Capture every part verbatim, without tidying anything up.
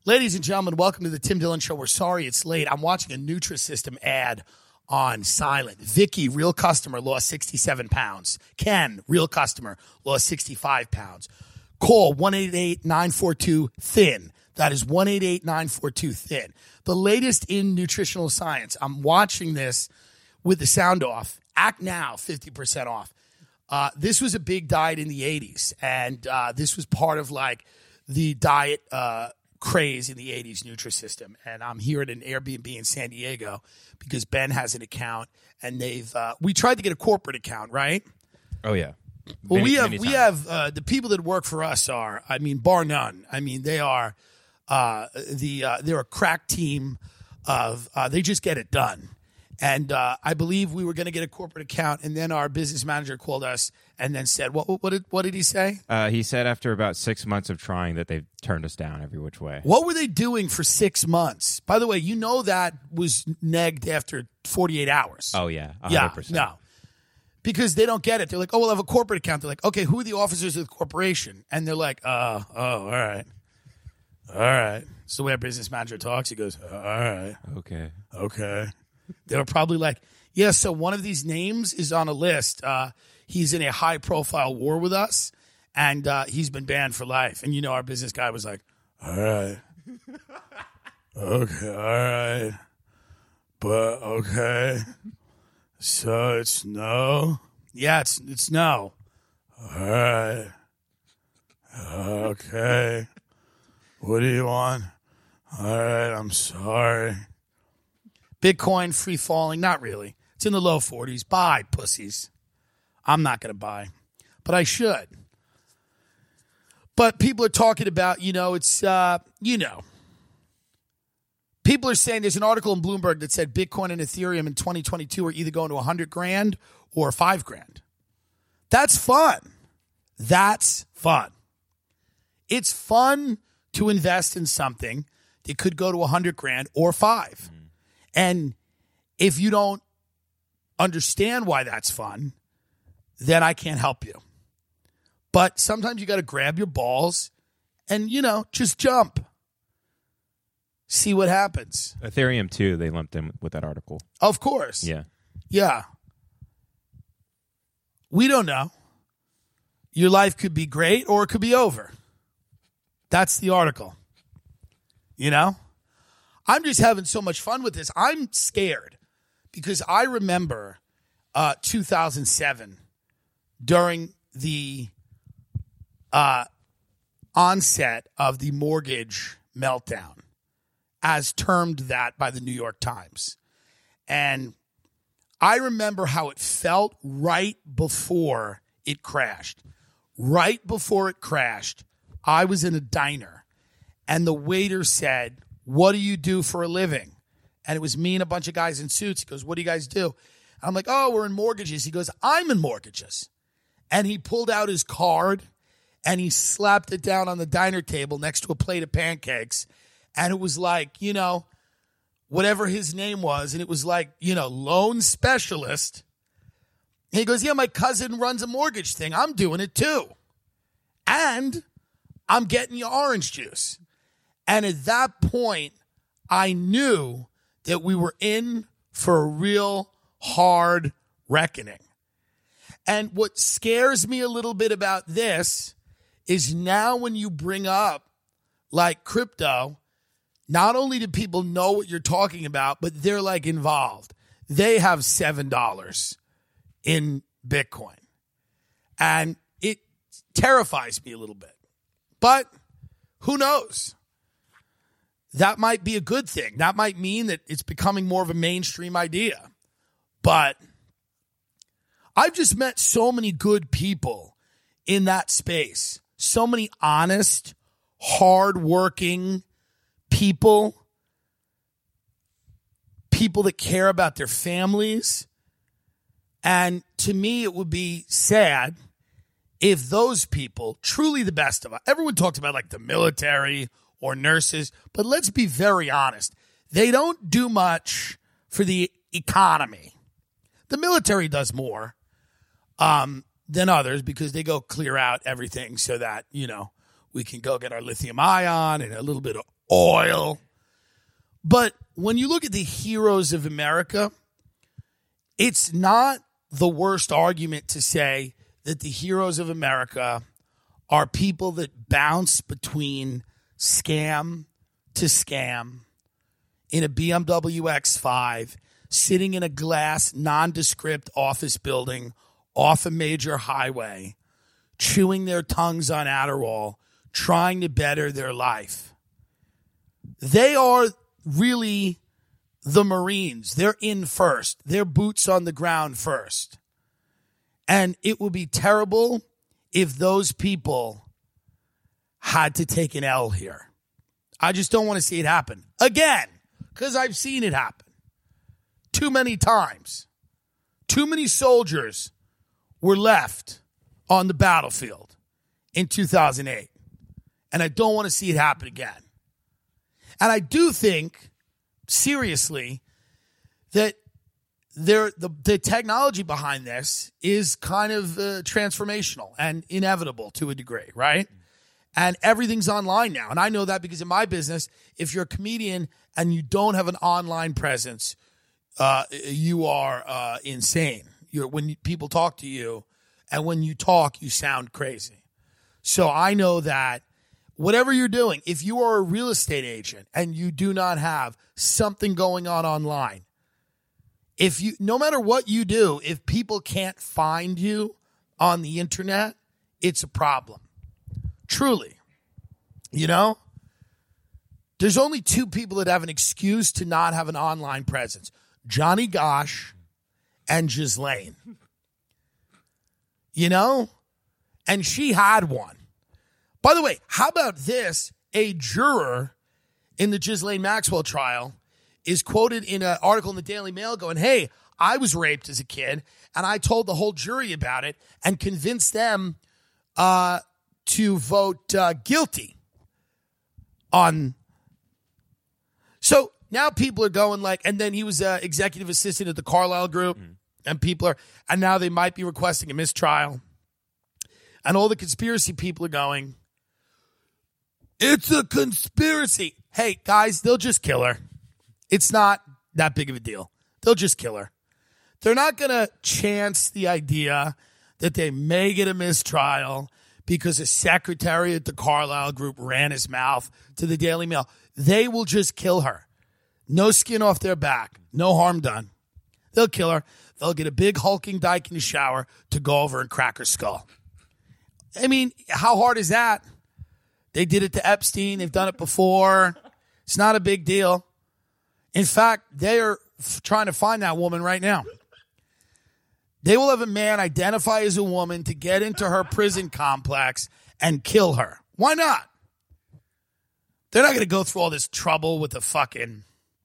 Ladies and gentlemen, welcome to the Tim Dillon Show. We're sorry it's late. I'm watching a Nutrisystem ad on silent. Vicky, real customer, lost sixty-seven pounds. Ken, real customer, lost sixty-five pounds. Call one eight eight nine four two thin. That is one eight eight nine four two thin. The latest in nutritional science. I'm watching this with the sound off. Act now, fifty percent off. Uh, this was a big diet in the eighties, and uh, this was part of like the diet uh, craze in the eighties, Nutrisystem. And I'm here at an Airbnb in San Diego because Ben has an account, and they've uh, we tried to get a corporate account, right? Oh yeah. Well, Many, we have many we times. have uh, the people that work for us are, I mean, bar none. I mean, they are uh, the uh, they're a crack team of uh, they just get it done. And uh, I believe we were going to get a corporate account, and then our business manager called us and then said, "What? What did? What did he say?" Uh, he said after about six months of trying that they've turned us down every which way. What were they doing for six months? By the way, you know that was negged after forty-eight hours. Oh yeah, one hundred yeah, percent. no, because they don't get it. They're like, "Oh, we'll have a corporate account." They're like, "Okay, who are the officers of the corporation?" And they're like, "Uh, oh, all right, all right." So the way our business manager talks, he goes, "All right, Okay. okay." They were probably like, yeah, so one of these names is on a list. Uh, he's in a high-profile war with us, and uh, he's been banned for life. And, you know, our business guy was like, all right. Okay, all right. But, okay. So it's no? Yeah, it's, it's no. All right. Okay. What do you want? All right, I'm sorry. Bitcoin free falling, not really. It's in the low forties. Buy, pussies. I'm not going to buy, but I should. But people are talking about, you know, it's, uh, you know. People are saying there's an article in Bloomberg that said Bitcoin and Ethereum in twenty twenty-two are either going to one hundred grand or five grand. That's fun. That's fun. It's fun to invest in something that could go to one hundred grand or five. Mm. And if you don't understand why that's fun, then I can't help you. But sometimes you got to grab your balls and, you know, just jump. See what happens. Ethereum too, they lumped in with that article. Of course. Yeah. Yeah. We don't know. Your life could be great or it could be over. That's the article. You know? I'm just having so much fun with this. I'm scared because I remember uh, two thousand seven during the uh, onset of the mortgage meltdown, as termed that by the New York Times. And I remember how it felt right before it crashed. Right before it crashed, I was in a diner and the waiter said, "What do you do for a living?" And it was me and a bunch of guys in suits. He goes, "What do you guys do?" I'm like, "Oh, we're in mortgages." He goes, "I'm in mortgages." And he pulled out his card and he slapped it down on the diner table next to a plate of pancakes. And it was like, you know, whatever his name was. And it was like, you know, loan specialist. And he goes, "Yeah, my cousin runs a mortgage thing. I'm doing it too. And I'm getting you orange juice." And at that point, I knew that we were in for a real hard reckoning. And what scares me a little bit about this is now when you bring up like crypto, not only do people know what you're talking about, but they're like involved. They have seven dollars in Bitcoin. And it terrifies me a little bit. But who knows? That might be a good thing. That might mean that it's becoming more of a mainstream idea. But I've just met so many good people in that space. So many honest, hardworking people. People that care about their families. And to me, it would be sad if those people, truly the best of us, everyone talks about like the military or nurses, but let's be very honest. They don't do much for the economy. The military does more um, than others because they go clear out everything so that, you know, we can go get our lithium ion and a little bit of oil. But when you look at the heroes of America, it's not the worst argument to say that the heroes of America are people that bounce between scam to scam in a B M W X five, sitting in a glass, nondescript office building off a major highway, chewing their tongues on Adderall, trying to better their life. They are really the Marines. They're in first. They're boots on the ground first. And it would be terrible if those people had to take an L here. I just don't want to see it happen. Again, because I've seen it happen too many times. Too many soldiers were left on the battlefield in two thousand eight. And I don't want to see it happen again. And I do think, seriously, that there the, the technology behind this is kind of uh, transformational and inevitable to a degree, right? And everything's online now. And I know that because in my business, if you're a comedian and you don't have an online presence, uh, you are uh, insane. You're, when you, people talk to you, and when you talk, you sound crazy. So I know that whatever you're doing, if you are a real estate agent and you do not have something going on online, if you, no matter what you do, if people can't find you on the internet, it's a problem. Truly. You know? There's only two people that have an excuse to not have an online presence. Johnny Gosh and Ghislaine. You know? And she had one. By the way, how about this? A juror in the Ghislaine Maxwell trial is quoted in an article in the Daily Mail going, hey, I was raped as a kid, and I told the whole jury about it and convinced them uh, to vote uh, guilty on. So now people are going like, and then he was an executive assistant at the Carlyle Group, mm. and people are, and now they might be requesting a mistrial. And all the conspiracy people are going, it's a conspiracy. Hey, guys, they'll just kill her. It's not that big of a deal. They'll just kill her. They're not going to chance the idea that they may get a mistrial because a secretary at the Carlyle Group ran his mouth to the Daily Mail. They will just kill her. No skin off their back. No harm done. They'll kill her. They'll get a big hulking dyke in the shower to go over and crack her skull. I mean, how hard is that? They did it to Epstein. They've done it before. It's not a big deal. In fact, they are f- trying to find that woman right now. They will have a man identify as a woman to get into her prison complex and kill her. Why not? They're not going to go through all this trouble with the fucking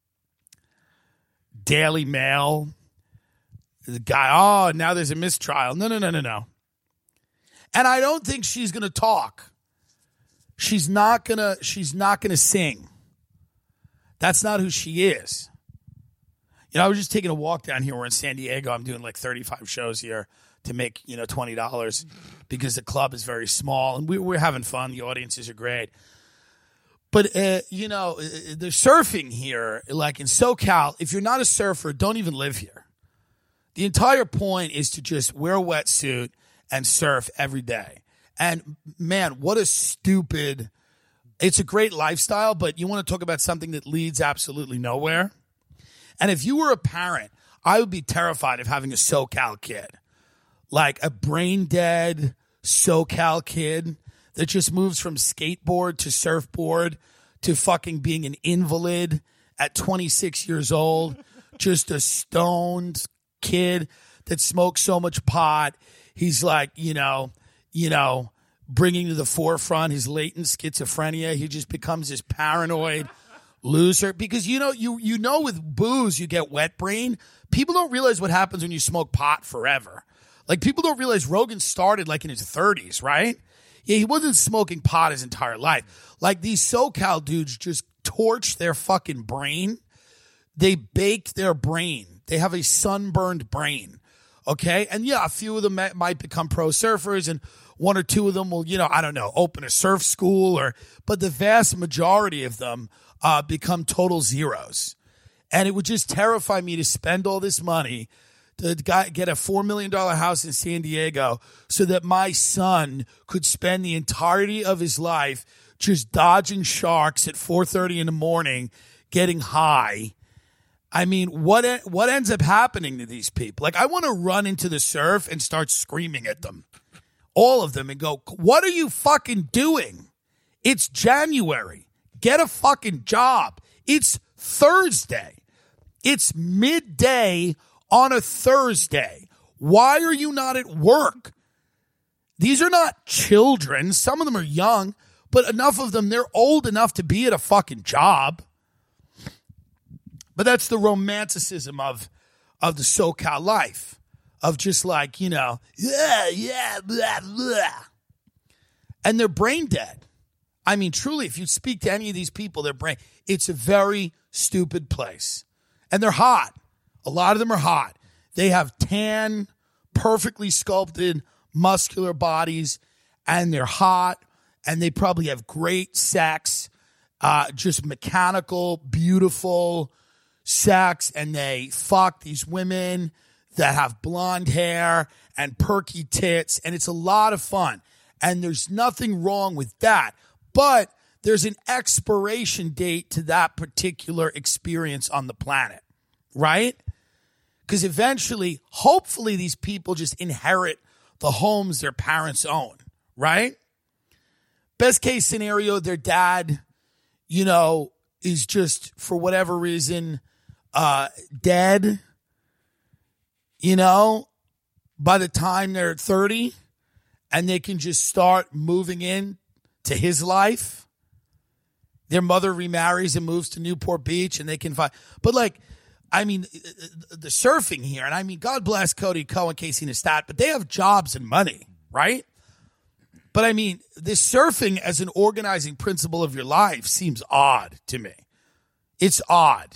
Daily Mail. The guy, oh, now there's a mistrial. No, no, no, no, no. And I don't think she's going to talk. She's not going to she's not going to sing. That's not who she is. You know, I was just taking a walk down here. We're in San Diego. I'm doing like thirty-five shows here to make, you know, twenty dollars because the club is very small. And we, we're having fun. The audiences are great. But, uh, you know, the surfing here, like in SoCal, if you're not a surfer, don't even live here. The entire point is to just wear a wetsuit and surf every day. And, man, what a stupid... It's a great lifestyle, but you want to talk about something that leads absolutely nowhere? And if you were a parent, I would be terrified of having a SoCal kid. Like a brain-dead SoCal kid that just moves from skateboard to surfboard to fucking being an invalid at twenty-six years old. Just a stoned kid that smokes so much pot. He's like, you know, you know, bringing to the forefront his latent schizophrenia. He just becomes this paranoid loser. Because, you know, you you know with booze you get wet brain. People don't realize what happens when you smoke pot forever. Like, people don't realize Rogan started, like, in his thirties, right? Yeah, he wasn't smoking pot his entire life. Like, these SoCal dudes just torch their fucking brain. They bake their brain. They have a sunburned brain. Okay. And yeah, a few of them might, might become pro surfers, and one or two of them will, you know, I don't know, open a surf school, or, but the vast majority of them uh, become total zeros. And it would just terrify me to spend all this money to get a four million dollars house in San Diego so that my son could spend the entirety of his life just dodging sharks at four thirty in the morning, getting high. I mean, what what ends up happening to these people? Like, I want to run into the surf and start screaming at them, all of them, and go, what are you fucking doing? It's January. Get a fucking job. It's Thursday. It's midday on a Thursday. Why are you not at work? These are not children. Some of them are young, but enough of them, they're old enough to be at a fucking job. But that's the romanticism of, of the SoCal life, of just like, you know, yeah, yeah, blah, blah. And they're brain dead. I mean, truly, if you speak to any of these people, they're brain, it's a very stupid place. And they're hot. A lot of them are hot. They have tan, perfectly sculpted, muscular bodies, and they're hot, and they probably have great sex, uh, just mechanical, beautiful sex, and they fuck these women that have blonde hair and perky tits, and it's a lot of fun. And there's nothing wrong with that, but there's an expiration date to that particular experience on the planet, right? Because eventually, hopefully, these people just inherit the homes their parents own, right? Best case scenario, their dad, you know, is just, for whatever reason, uh, dead, you know, by the time they're thirty, and they can just start moving in to his life. Their mother remarries and moves to Newport Beach, and they can find, but like, I mean, the surfing here, and I mean, God bless Cody Cohen, Casey Neistat, but they have jobs and money, right? But I mean, this surfing as an organizing principle of your life seems odd to me. It's odd.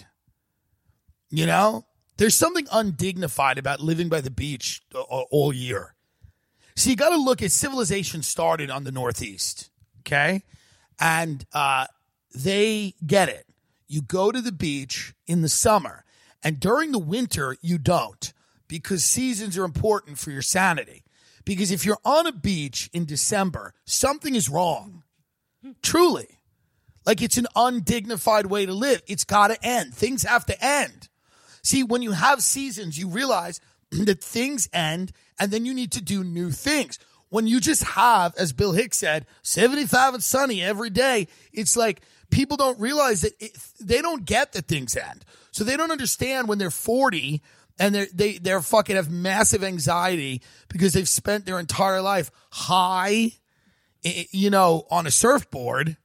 You know? There's something undignified about living by the beach all year. So you got to look at, civilization started on the Northeast, okay? And uh, they get it. You go to the beach in the summer, and during the winter, you don't, because seasons are important for your sanity. Because if you're on a beach in December, something is wrong. Truly. Like, it's an undignified way to live. It's got to end. Things have to end. See, when you have seasons, you realize that things end, and then you need to do new things. When you just have, as Bill Hicks said, seventy-five and sunny every day, it's like people don't realize that it, they don't get that things end. So they don't understand when they're forty and they're, they, they're fucking have massive anxiety because they've spent their entire life high, you know, on a surfboard.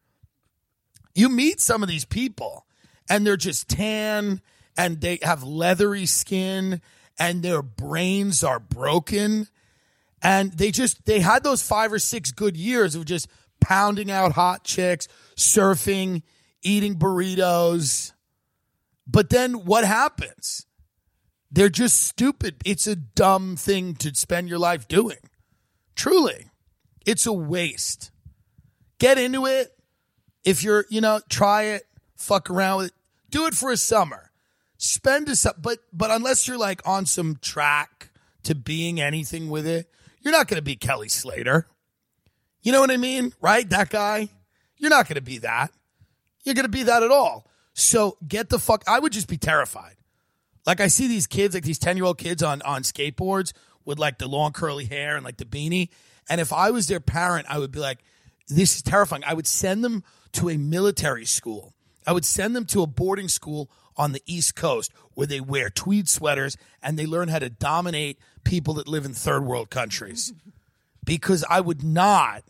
You meet some of these people and they're just tan and they have leathery skin and their brains are broken. And they just, they had those five or six good years of just pounding out hot chicks, surfing, eating burritos. But then what happens? They're just stupid. It's a dumb thing to spend your life doing. Truly. It's a waste. Get into it. If you're, you know, try it, fuck around with it. Do it for a summer. Spend a summer. But, but unless you're like on some track to being anything with it, you're not going to be Kelly Slater. You know what I mean? Right? That guy. You're not going to be that. You're going to be that at all. So get the fuck. I would just be terrified. Like, I see these kids, like these ten-year-old kids on, on skateboards with like the long curly hair and like the beanie. And if I was their parent, I would be like, this is terrifying. I would send them to a military school. I would send them to a boarding school on the East Coast where they wear tweed sweaters and they learn how to dominate people that live in third world countries. Because I would not.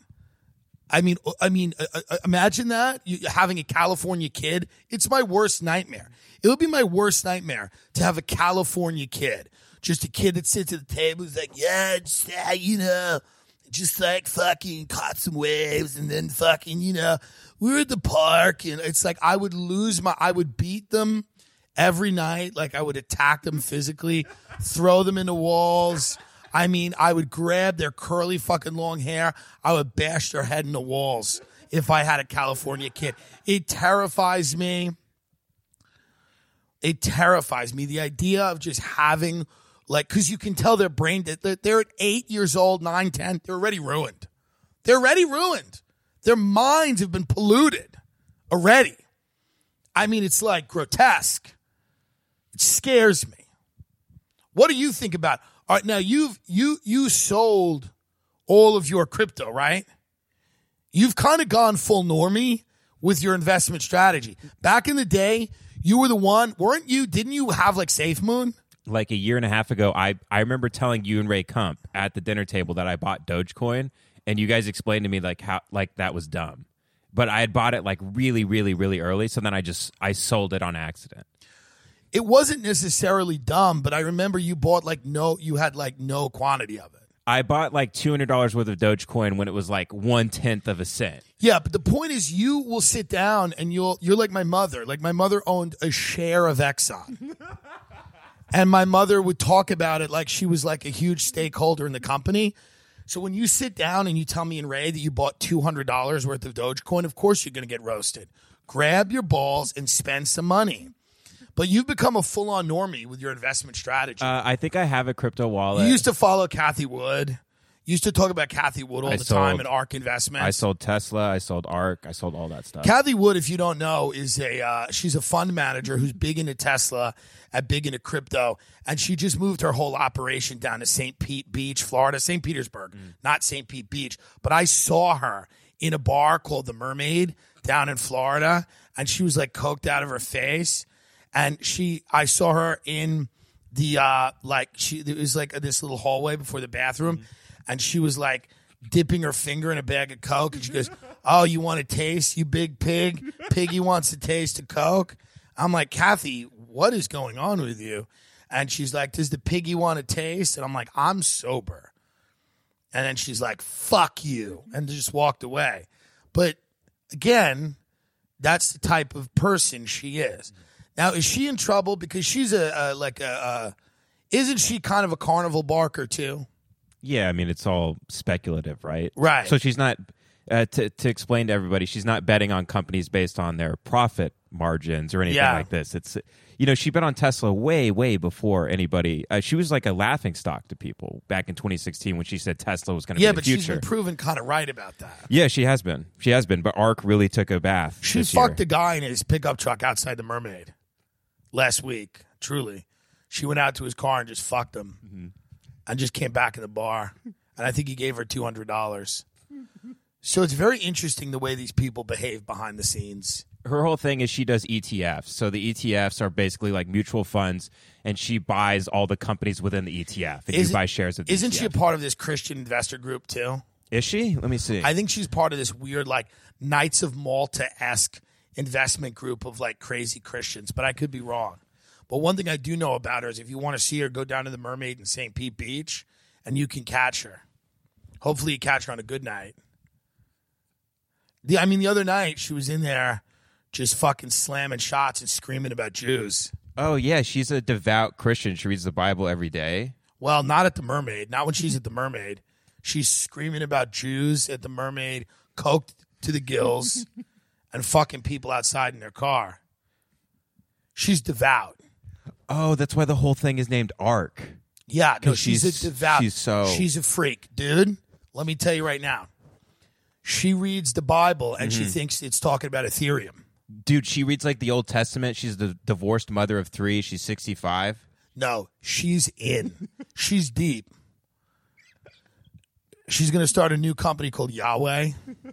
I mean, I mean, uh, uh, imagine that, you having a California kid. It's my worst nightmare. It would be my worst nightmare to have a California kid, just a kid that sits at the table is like, yeah, just, uh, you know, just like fucking caught some waves and then fucking, you know, we were at the park and it's like I would lose my, I would beat them every night. Like I would attack them physically, throw them into walls. I mean, I would grab their curly fucking long hair. I would bash their head into walls if I had a California kid. It terrifies me. It terrifies me. The idea of just having, like, because you can tell their brain, that they're at eight years old, nine, ten, they're already ruined. They're already ruined. Their minds have been polluted already. I mean, it's like grotesque. It scares me. What do you think about? All right, now you've you you sold all of your crypto, right? You've kind of gone full normie with your investment strategy. Back in the day, you were the one, weren't you? Didn't you have like SafeMoon? Like a year and a half ago, I I remember telling you and Ray Kump at the dinner table that I bought Dogecoin, and you guys explained to me like how like that was dumb. But I had bought it like really, really, really early, so then I just I sold it on accident. It wasn't necessarily dumb, but I remember you bought like no, you had like no quantity of it. I bought like two hundred dollars worth of Dogecoin when it was like one-tenth of a cent. Yeah, but the point is you will sit down and you'll, you're like my mother. Like my mother owned a share of Exxon. And my mother would talk about it like she was like a huge stakeholder in the company. So when you sit down and you tell me and Ray that you bought two hundred dollars worth of Dogecoin, of course you're going to get roasted. Grab your balls and spend some money. But you've become a full-on normie with your investment strategy. Uh, I think I have a crypto wallet. You used to follow Kathy Wood. You used to talk about Kathy Wood all I the sold, time at ARK Investments. I sold Tesla. I sold ARK. I sold all that stuff. Kathy Wood, if you don't know, is a uh, she's a fund manager who's big into Tesla and big into crypto, and she just moved her whole operation down to Saint Pete Beach, Florida, Saint Petersburg, mm. not Saint Pete Beach. But I saw her in a bar called the Mermaid down in Florida, and she was like coked out of her face. And she, I saw her in the, uh, like, she, it was like this little hallway before the bathroom. Mm-hmm. And she was like dipping her finger in a bag of Coke. And she goes, "Oh, you want a taste, you big pig? Piggy wants a taste of Coke." I'm like, "Kathy, what is going on with you?" And she's like, "Does the piggy want a taste?" And I'm like, "I'm sober." And then she's like, "Fuck you." And just walked away. But again, that's the type of person she is. Now, is she in trouble because she's a, a like a, a isn't she kind of a carnival barker too? Yeah, I mean it's all speculative, right? Right. So she's not uh, to to explain to everybody, she's not betting on companies based on their profit margins or anything yeah. like this. It's you know she bet on Tesla way way before anybody. Uh, she was like a laughing stock to people back in twenty sixteen when she said Tesla was going to yeah, be the but future. She's been proven kind of right about that. Yeah, she has been. She has been. But ARK really took a bath. She this fucked year. a guy in his pickup truck outside the Mermaid last week. Truly, she went out to his car and just fucked him, mm-hmm. and just came back in the bar. And I think he gave her two hundred dollars. So it's very interesting the way these people behave behind the scenes. Her whole thing is she does E T Fs. So the E T Fs are basically like mutual funds, and she buys all the companies within the E T F, and Is you buy shares of the Isn't E T F. she a part of this Christian investor group too? Is she? Let me see. I think she's part of this weird like Knights of Malta-esque investment group of like crazy Christians, but I could be wrong. But one thing I do know about her is if you want to see her, go down to the Mermaid in Saint Pete Beach, and you can catch her. Hopefully you catch her on a good night. The, I mean, the other night, she was in there just fucking slamming shots and screaming about Jews. Oh, yeah. She's a devout Christian. She reads the Bible every day. Well, not at the Mermaid. Not when she's at the Mermaid. She's screaming about Jews at the Mermaid, coked to the gills, and fucking people outside in their car. She's devout. Oh, that's why the whole thing is named ARK. Yeah, no, she's, she's a devout. She's so. She's a freak, dude. Let me tell you right now. She reads the Bible and mm-hmm. she thinks it's talking about Ethereum. Dude, she reads like the Old Testament. She's the divorced mother of three. She's sixty-five. No, she's in. She's deep. She's going to start a new company called Yahweh.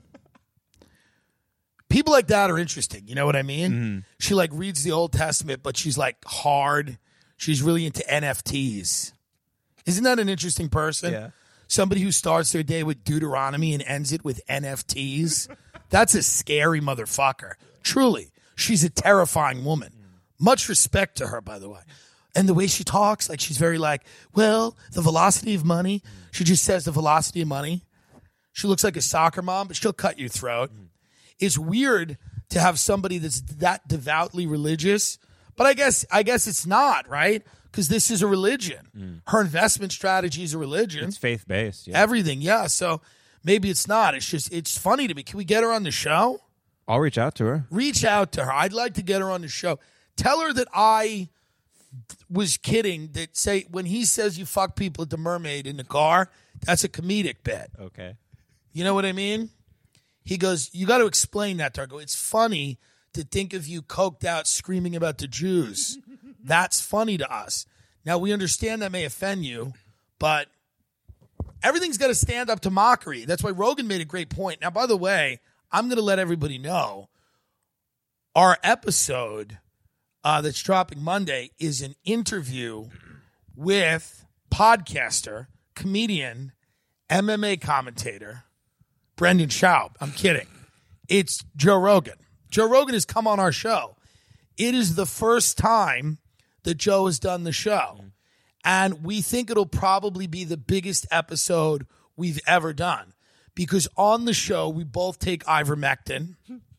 People like that are interesting. You know what I mean? Mm-hmm. She like reads the Old Testament, but she's like hard. She's really into N F Ts. Isn't that an interesting person? Yeah. Somebody who starts their day with Deuteronomy and ends it with N F Ts. That's a scary motherfucker. Truly. She's a terrifying woman. Much respect to her, by the way. And the way she talks, like she's very like, well, the velocity of money. She just says the velocity of money. She looks like a soccer mom, but she'll cut your throat. It's weird to have somebody that's that devoutly religious, But I guess I guess it's not, right? Because this is a religion. Mm. Her investment strategy is a religion. It's faith-based. Yeah. Everything, yeah. So maybe it's not. It's just, it's funny to me. Can we get her on the show? I'll reach out to her. Reach out to her. I'd like to get her on the show. Tell her that I was kidding. That say when he says you fuck people at the Mermaid in the car, that's a comedic bit. Okay. You know what I mean? He goes, you got to explain that to her. I go, it's funny to think of you coked out screaming about the Jews. That's funny to us. Now, we understand that may offend you, but everything's got to stand up to mockery. That's why Rogan made a great point. Now, by the way, I'm going to let everybody know our episode uh, that's dropping Monday is an interview with podcaster, comedian, M M A commentator, Brendan Schaub. I'm kidding. It's Joe Rogan. Joe Rogan has come on our show. It is the first time that Joe has done the show. And we think it'll probably be the biggest episode we've ever done. Because on the show, we both take ivermectin.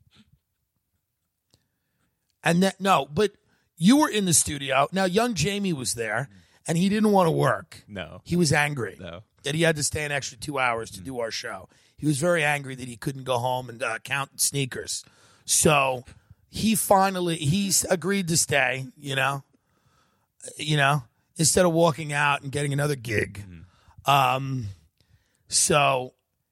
And that, no, but you were in the studio. Now, young Jamie was there, and he didn't want to work. No. He was angry No. that he had to stay an extra two hours to do our show. He was very angry that he couldn't go home and uh, count sneakers. So he finally, he's agreed to stay, you know, you know, instead of walking out and getting another gig. Mm-hmm. Um, so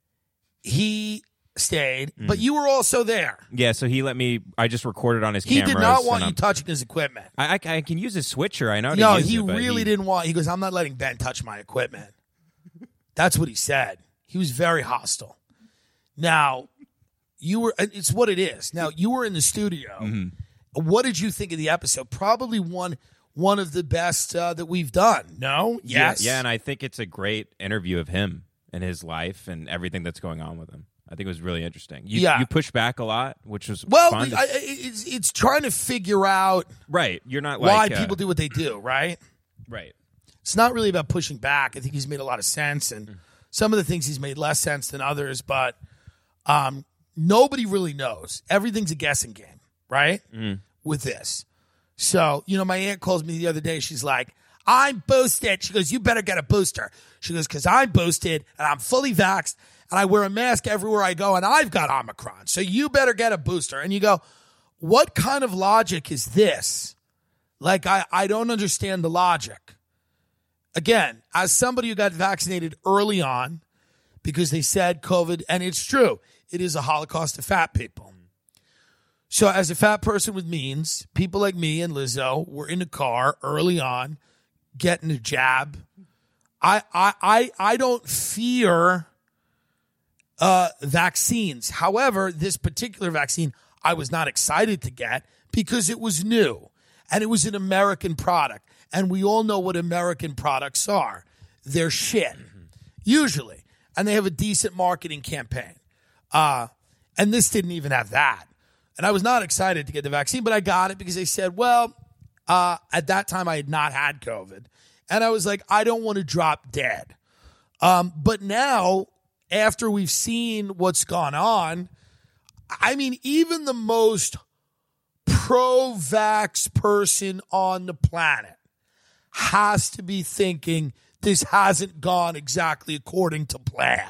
he stayed, mm-hmm. but you were also there. Yeah, so he let me, I just recorded on his He cameras. did not want and you I'm- touching his equipment. I, I, I can use his switcher. I know how to No, use he it, but really he- didn't want, he goes, I'm not letting Ben touch my equipment. That's what he said. He was very hostile. Now, you were, it's what it is. Now, you were in the studio. Mm-hmm. What did you think of the episode? Probably one one of the best uh, that we've done. No? Yes? Yeah, yeah, and I think it's a great interview of him and his life and everything that's going on with him. I think it was really interesting. You, Yeah. you push back a lot, which was Well, fun. to- I, it's, it's trying to figure out right. You're not why like uh, people do what they do, right? right. It's not really about pushing back. I think he's made a lot of sense, and mm. some of the things he's made less sense than others, but um, nobody really knows. Everything's a guessing game, right? Mm. With this. So, you know, my aunt calls me the other day. She's like, I'm boosted. She goes, you better get a booster. She goes, because I'm boosted and I'm fully vaxxed and I wear a mask everywhere I go and I've got Omicron. So you better get a booster. And you go, what kind of logic is this? Like, I, I don't understand the logic. Again, as somebody who got vaccinated early on because they said COVID, and it's true, it is a holocaust of fat people. So as a fat person with means, people like me and Lizzo were in the car early on getting a jab. I I I, I don't fear uh, vaccines. However, this particular vaccine I was not excited to get because it was new and it was an American product. And we all know what American products are. They're shit, mm-hmm. usually. And they have a decent marketing campaign. Uh, and this didn't even have that. And I was not excited to get the vaccine, but I got it because they said, well, uh, at that time I had not had COVID. And I was like, I don't want to drop dead. Um, but now, after we've seen what's gone on, I mean, even the most pro-vax person on the planet has to be thinking this hasn't gone exactly according to plan.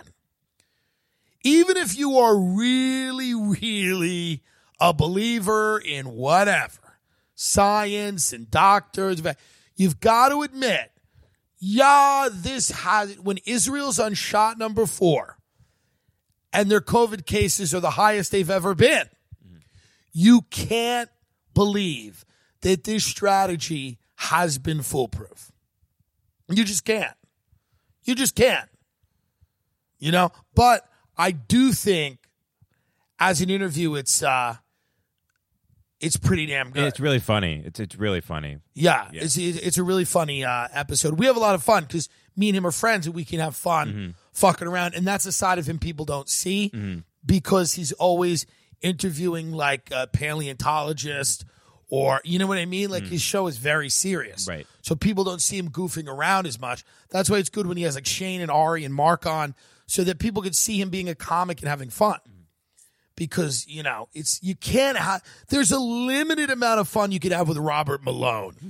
Even if you are really, really a believer in whatever, science and doctors, you've got to admit, yeah, this has, when Israel's on shot number four and their COVID cases are the highest they've ever been, mm-hmm. you can't believe that this strategy has been foolproof. You just can't. You just can't. You know, but I do think as an interview, it's, uh, it's pretty damn good. It's really funny. It's it's really funny. Yeah, Yeah. it's it's a really funny uh, episode. We have a lot of fun because me and him are friends and we can have fun Mm-hmm. fucking around. And that's a side of him people don't see Mm-hmm. because he's always interviewing like a paleontologist or, you know what I mean? Like his show is very serious. Right. So people don't see him goofing around as much. That's why it's good when he has like Shane and Ari and Mark on so that people can see him being a comic and having fun. because, you know, it's you can't have, there's a limited amount of fun you could have with Robert Malone.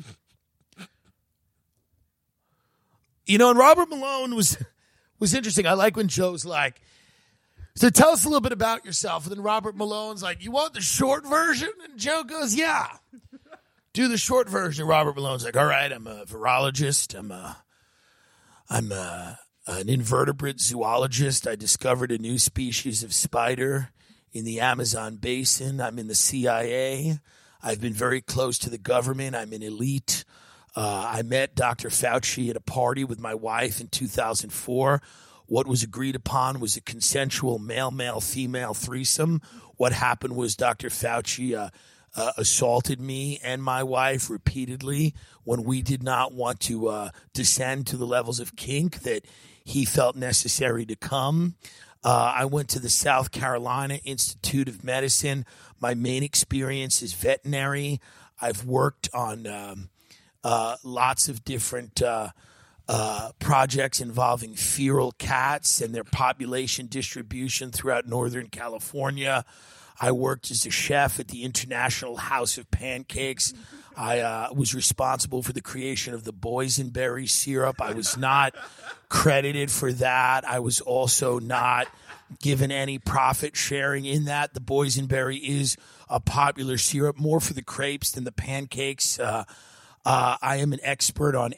You know, and Robert Malone was was interesting. I like when Joe's like, so tell us a little bit about yourself. And then Robert Malone's like, you want the short version? And Joe goes, yeah. Do the short version. Robert Malone's like, all right, I'm a virologist. I'm a, I'm a, an invertebrate zoologist. I discovered a new species of spider in the Amazon basin. I'm in the C I A. I've been very close to the government. I'm an elite. Uh, I met Doctor Fauci at a party with my wife in two thousand four. What was agreed upon was a consensual male-male, female threesome. What happened was Doctor Fauci uh, uh, assaulted me and my wife repeatedly when we did not want to uh, descend to the levels of kink that he felt necessary to come. Uh, I went to the South Carolina Institute of Medicine. My main experience is veterinary. I've worked on um, uh, lots of different uh, uh, projects involving feral cats and their population distribution throughout Northern California. I worked as a chef at the International House of Pancakes. I uh, was responsible for the creation of the boysenberry syrup. I was not credited for that. I was also not given any profit sharing in that. The boysenberry is a popular syrup, more for the crepes than the pancakes. Uh, uh, I am an expert on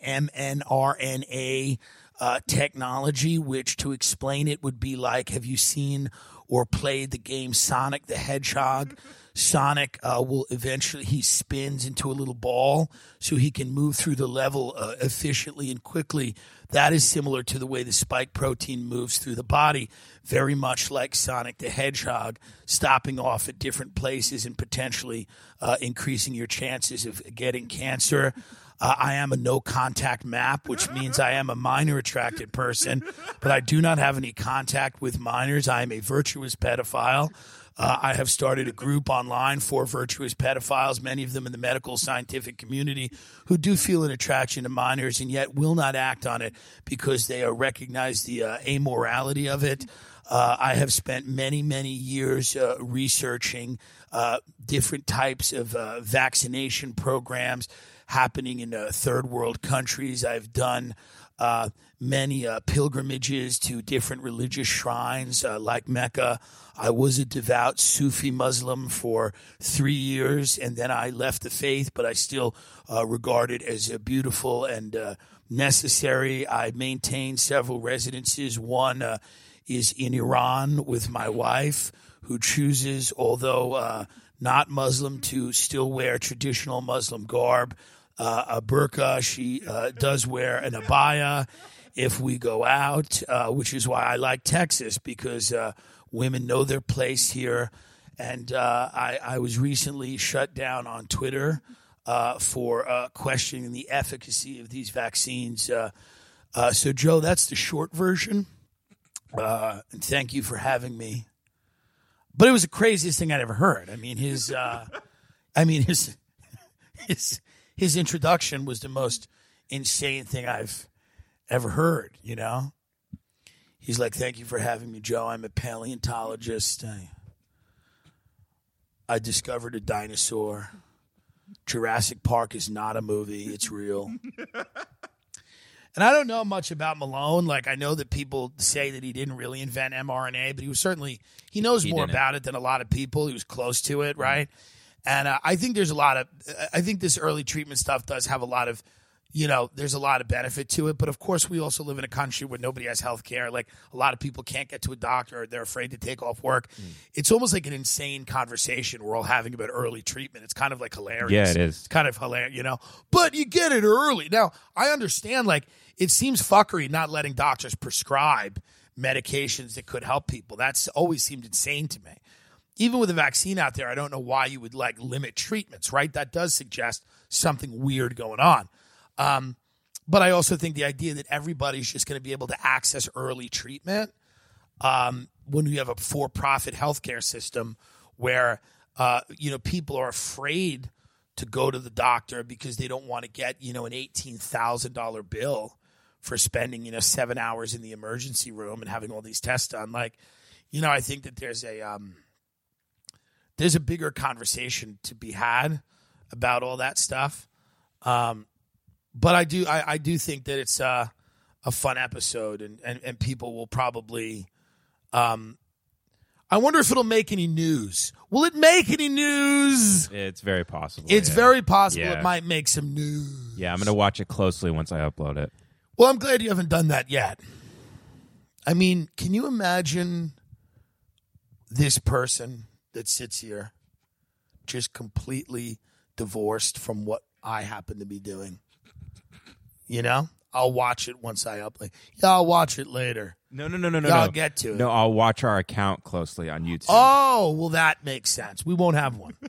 mRNA uh, technology, which to explain it would be like, have you seen or played the game Sonic the Hedgehog? Sonic uh, will eventually, he spins into a little ball so he can move through the level uh, efficiently and quickly. That is similar to the way the spike protein moves through the body, very much like Sonic the Hedgehog, stopping off at different places and potentially uh, increasing your chances of getting cancer. Uh, I am a no-contact map, which means I am a minor-attracted person, but I do not have any contact with minors. I am a virtuous pedophile. Uh, I have started a group online for virtuous pedophiles, many of them in the medical scientific community, who do feel an attraction to minors and yet will not act on it because they uh, recognize the uh, amorality of it. Uh, I have spent many, many years uh, researching uh, different types of uh, vaccination programs happening in uh, third world countries. I've done uh, many uh, pilgrimages to different religious shrines uh, like Mecca. I was a devout Sufi Muslim for three years, and then I left the faith, but I still uh, regard it as uh, beautiful and uh, necessary. I maintain several residences. One uh, is in Iran with my wife, who chooses, although uh, not Muslim, to still wear traditional Muslim garb. Uh, a burqa, she uh, does wear an abaya if we go out, uh, which is why I like Texas, because uh, women know their place here. And uh, I, I was recently shut down on Twitter uh, for uh, questioning the efficacy of these vaccines. Uh, uh, so, Joe, that's the short version. Uh, and thank you for having me. But it was the craziest thing I'd ever heard. I mean, his, uh, I mean, his, his, his introduction was the most insane thing I've ever heard. You know, he's like, "Thank you for having me, Joe. I'm a paleontologist. I, I discovered a dinosaur. Jurassic Park is not a movie; it's real." And I don't know much about Malone. Like, I know that people say that he didn't really invent mRNA, but he was certainly, he knows he more didn't. about it than a lot of people. He was close to it, right? And uh, I think there's a lot of, I think this early treatment stuff does have a lot of, you know, there's a lot of benefit to it. But of course, we also live in a country where nobody has health care. Like, a lot of people can't get to a doctor, or they're afraid to take off work. Mm. It's almost like an insane conversation we're all having about early treatment. It's kind of like hilarious. Yeah, it is. It's kind of hilarious, you know, but you get it early. Now, I understand, like, it seems fuckery not letting doctors prescribe medications that could help people. That's always seemed insane to me. Even with a vaccine out there, I don't know why you would, like, limit treatments, right? That does suggest something weird going on. Um, but I also think the idea that everybody's just going to be able to access early treatment um, when you have a for-profit healthcare system where, uh, you know, people are afraid to go to the doctor because they don't want to get, you know, an eighteen thousand dollars bill for spending, you know, seven hours in the emergency room and having all these tests done. Like, you know, I think that there's a, um, there's a bigger conversation to be had about all that stuff. Um, but I do I, I do think that it's uh, a fun episode, and, and, and people will probably um, I wonder if it'll make any news. Will it make any news? It's very possible. It's yeah. very possible Yeah. it might make some news. Yeah, I'm going to watch it closely once I upload it. Well, I'm glad you haven't done that yet. I mean, can you imagine this person that sits here just completely divorced from what I happen to be doing? You know? I'll watch it once I upload. Yeah, I'll watch it later. No, no, no, no, no. Yeah, no. I'll get to it. No, I'll watch our account closely on YouTube. Oh, well, that makes sense. We won't have one.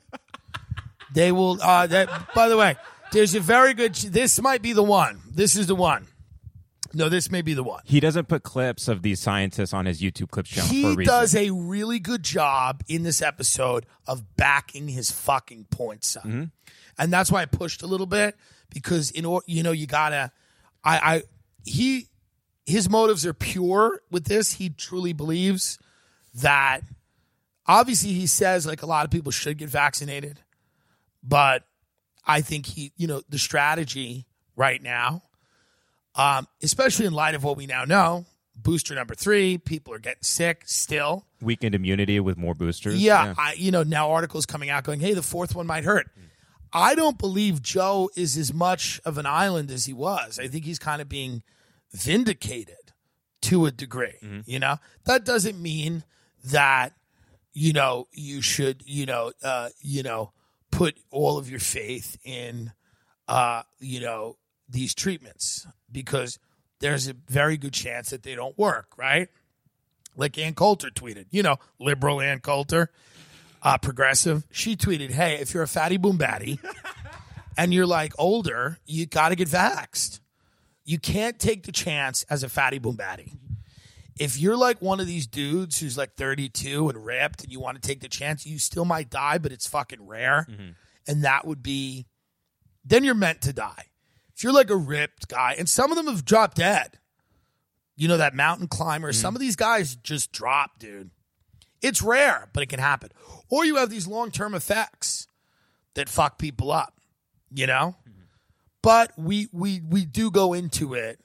They will. Uh, that. By the way, there's a very good. This might be the one. This is the one. No, this may be the one. He doesn't put clips of these scientists on his YouTube clips channel He for a reason. does a really good job in this episode of backing his fucking points up, Mm-hmm. and that's why I pushed a little bit because in or you know you gotta. I, I he his motives are pure with this. He truly believes that. Obviously, he says like a lot of people should get vaccinated, but I think he, you know, the strategy right now, um, especially in light of what we now know, booster number three, people are getting sick still. Weakened immunity with more boosters. Yeah, yeah. I, you know, now articles coming out going, hey, the fourth one might hurt. I don't believe Joe is as much of an island as he was. I think he's kind of being vindicated to a degree. Mm-hmm. You know, that doesn't mean that, you know, you should, you know, uh, you know, put all of your faith in, uh, you know, these treatments because there's a very good chance that they don't work, right? Like Ann Coulter tweeted, you know, liberal Ann Coulter. Uh, progressive. She tweeted, hey, if you're a fatty boom batty and you're like older, you got to get vaxxed. You can't take the chance as a fatty boom batty. If you're like one of these dudes who's like thirty-two and ripped and you want to take the chance, you still might die, but it's fucking rare. Mm-hmm. And that would be, then you're meant to die. If you're like a ripped guy, and some of them have dropped dead. You know, that mountain climber, mm-hmm. some of these guys just drop, dude. It's rare, but it can happen. Or you have these long-term effects that fuck people up, you know? Mm-hmm. But we we we do go into it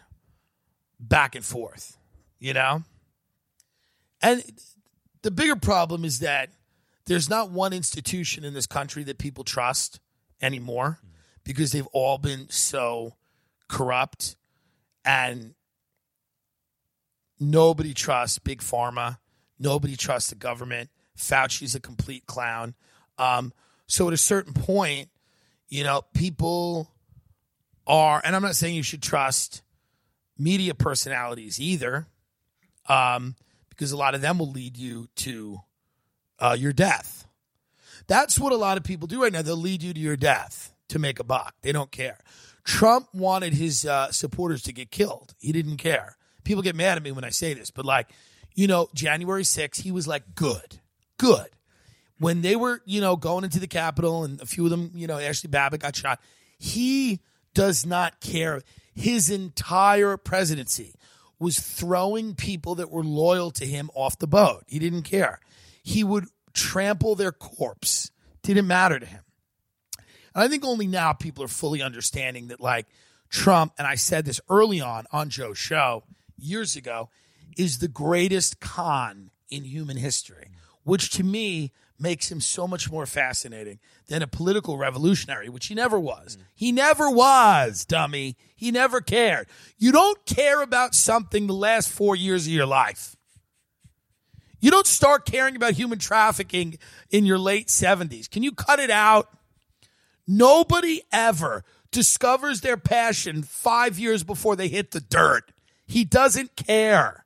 back and forth, you know? And the bigger problem is that there's not one institution in this country that people trust anymore mm-hmm. because they've all been so corrupt and nobody trusts Big Pharma. Nobody trusts the government. Fauci's a complete clown. Um, so at a certain point, you know, people are, and I'm not saying you should trust media personalities either, um, because a lot of them will lead you to uh, your death. That's what a lot of people do right now. They'll lead you to your death to make a buck. They don't care. Trump wanted his uh, supporters to get killed. He didn't care. People get mad at me when I say this, but like, you know, January sixth, he was like, good, good. When they were, you know, going into the Capitol and a few of them, you know, Ashley Babbitt got shot, he does not care. His entire presidency was throwing people that were loyal to him off the boat. He didn't care. He would trample their corpse. Didn't matter to him. And I think only now people are fully understanding that, like, Trump, and I said this early on on Joe's show years ago, is the greatest con in human history, which to me makes him so much more fascinating than a political revolutionary, which he never was. Mm. He never was, dummy. He never cared. You don't care about something the last four years of your life. You don't start caring about human trafficking in your late seventies. Can you cut it out? Nobody ever discovers their passion five years before they hit the dirt. He doesn't care.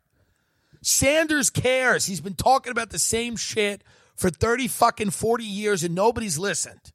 Sanders cares. He's been talking about the same shit for thirty fucking forty years and nobody's listened.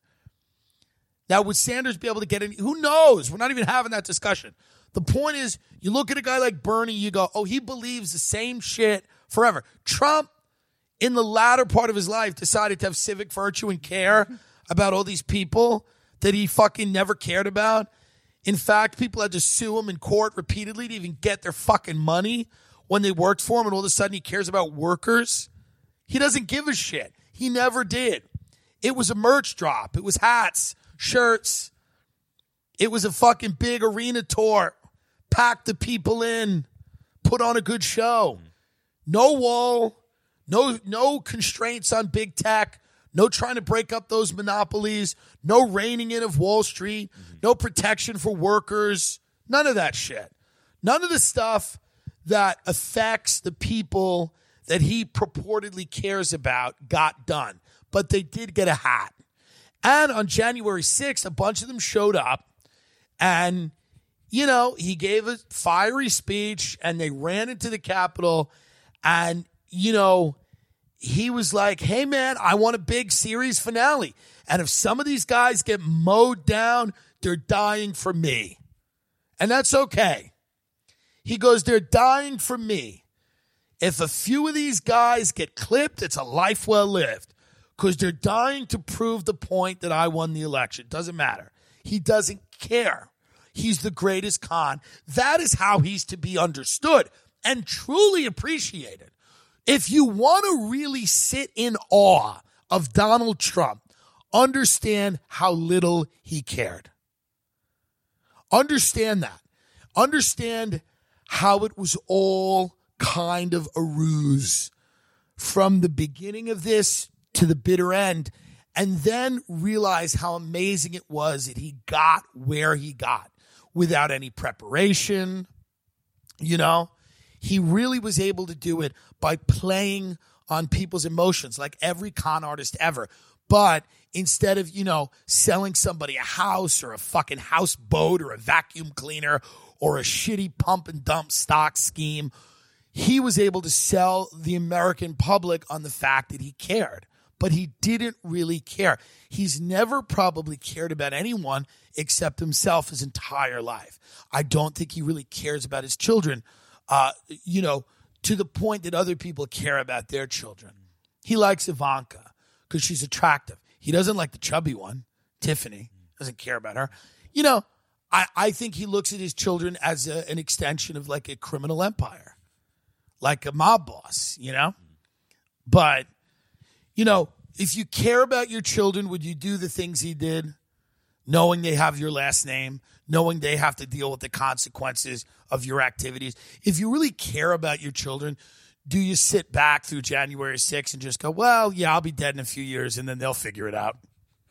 Now, would Sanders be able to get any? Who knows? We're not even having that discussion. The point is, you look at a guy like Bernie, you go, oh, he believes the same shit forever. Trump, in the latter part of his life, decided to have civic virtue and care about all these people that he fucking never cared about. In fact, people had to sue him in court repeatedly to even get their fucking money when they worked for him, and all of a sudden he cares about workers. He doesn't give a shit. He never did. It was a merch drop. It was hats, shirts. It was a fucking big arena tour. Pack the people in. Put on a good show. No wall. No, no constraints on big tech. No trying to break up those monopolies. No reining in of Wall Street. Mm-hmm. No protection for workers. None of that shit. None of the stuff that affects the people that he purportedly cares about got done. But they did get a hat. And on January sixth, a bunch of them showed up. And, you know, he gave a fiery speech and they ran into the Capitol. And, you know, he was like, hey, man, I want a big series finale. And if some of these guys get mowed down, they're dying for me. And that's okay. He goes, they're dying for me. If a few of these guys get clipped, it's a life well lived. Because they're dying to prove the point that I won the election. Doesn't matter. He doesn't care. He's the greatest con. That is how he's to be understood and truly appreciated. If you want to really sit in awe of Donald Trump, understand how little he cared. Understand that. Understand how it was all kind of a ruse from the beginning of this to the bitter end, and then realize how amazing it was that he got where he got without any preparation. You know, he really was able to do it by playing on people's emotions like every con artist ever. But instead of, you know, selling somebody a house or a fucking houseboat or a vacuum cleaner or a shitty pump and dump stock scheme, he was able to sell the American public on the fact that he cared. But he didn't really care. He's never probably cared about anyone except himself his entire life. I don't think he really cares about his children, uh, you know, to the point that other people care about their children. He likes Ivanka because she's attractive. He doesn't like the chubby one, Tiffany. Doesn't care about her. You know, I, I think he looks at his children as a, an extension of like a criminal empire, like a mob boss, you know? But, you know, if you care about your children, would you do the things he did, knowing they have your last name, knowing they have to deal with the consequences of your activities? If you really care about your children, do you sit back through January sixth and just go, well, yeah, I'll be dead in a few years and then they'll figure it out?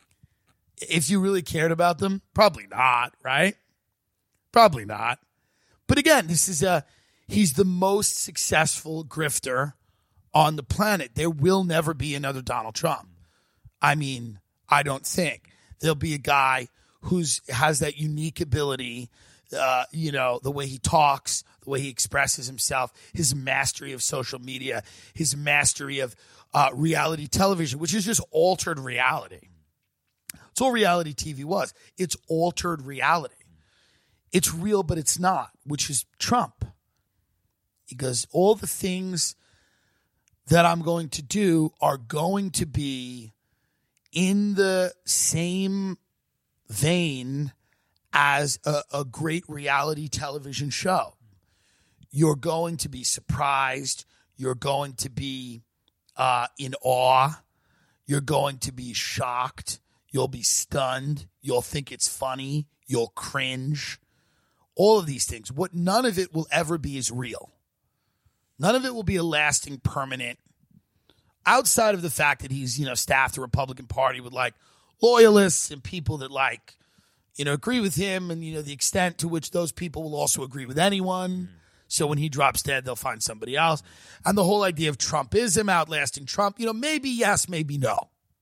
If you really cared about them, probably not, right? Probably not. But again, this is a, he's the most successful grifter on the planet. There will never be another Donald Trump. I mean, I don't think. There'll be a guy who's has that unique ability, uh, you know, the way he talks, the way he expresses himself, his mastery of social media, his mastery of uh, reality television, which is just altered reality. It's all reality T V was. It's altered reality. It's real, but it's not, which is Trump. He goes, all the things that I'm going to do are going to be in the same vein as a, a great reality television show. You're going to be surprised. You're going to be uh, in awe. You're going to be shocked. You'll be stunned. You'll think it's funny. You'll cringe. All of these things. What none of it will ever be is real. None of it will be a lasting, permanent, outside of the fact that he's, you know, staffed the Republican Party with like loyalists and people that like, you know, agree with him, and, you know, the extent to which those people will also agree with anyone. Mm. So when he drops dead, they'll find somebody else. And the whole idea of Trumpism outlasting Trump, you know, maybe yes, maybe no.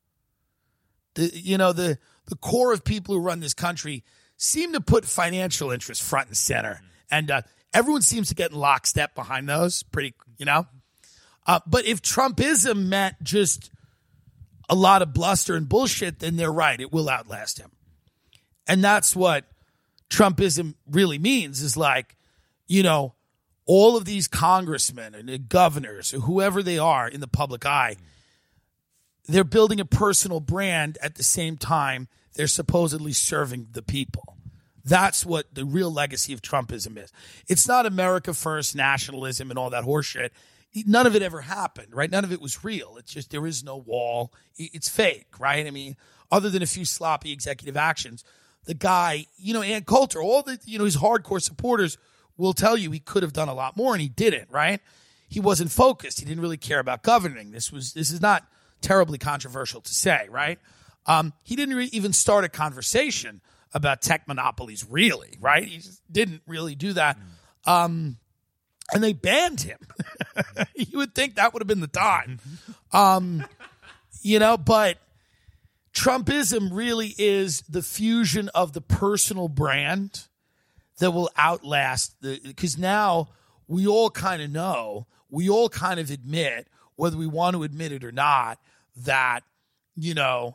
The, you know, the, the core of people who run this country seem to put financial interests front and center. Mm. And, uh, everyone seems to get in lockstep behind those, pretty, you know. Uh, but if Trumpism meant just a lot of bluster and bullshit, then they're right. It will outlast him. And that's what Trumpism really means, is like, you know, all of these congressmen and the governors or whoever they are in the public eye, they're building a personal brand at the same time they're supposedly serving the people. That's what the real legacy of Trumpism is. It's not America first, nationalism, and all that horseshit. none of it ever happened, right? None of it was real. It's just there is no wall. It's fake, right? I mean, other than a few sloppy executive actions, the guy, you know, Ann Coulter, all the, you know, his hardcore supporters will tell you he could have done a lot more, and he didn't, right? He wasn't focused. He didn't really care about governing. This was this is not terribly controversial to say, right? Um, he didn't re- even start a conversation about tech monopolies, really, right? He just didn't really do that. Um, and they banned him. You would think that would have been the time. Um, you know, but Trumpism really is the fusion of the personal brand that will outlast the, because now we all kind of know, we all kind of admit, whether we want to admit it or not, that, you know,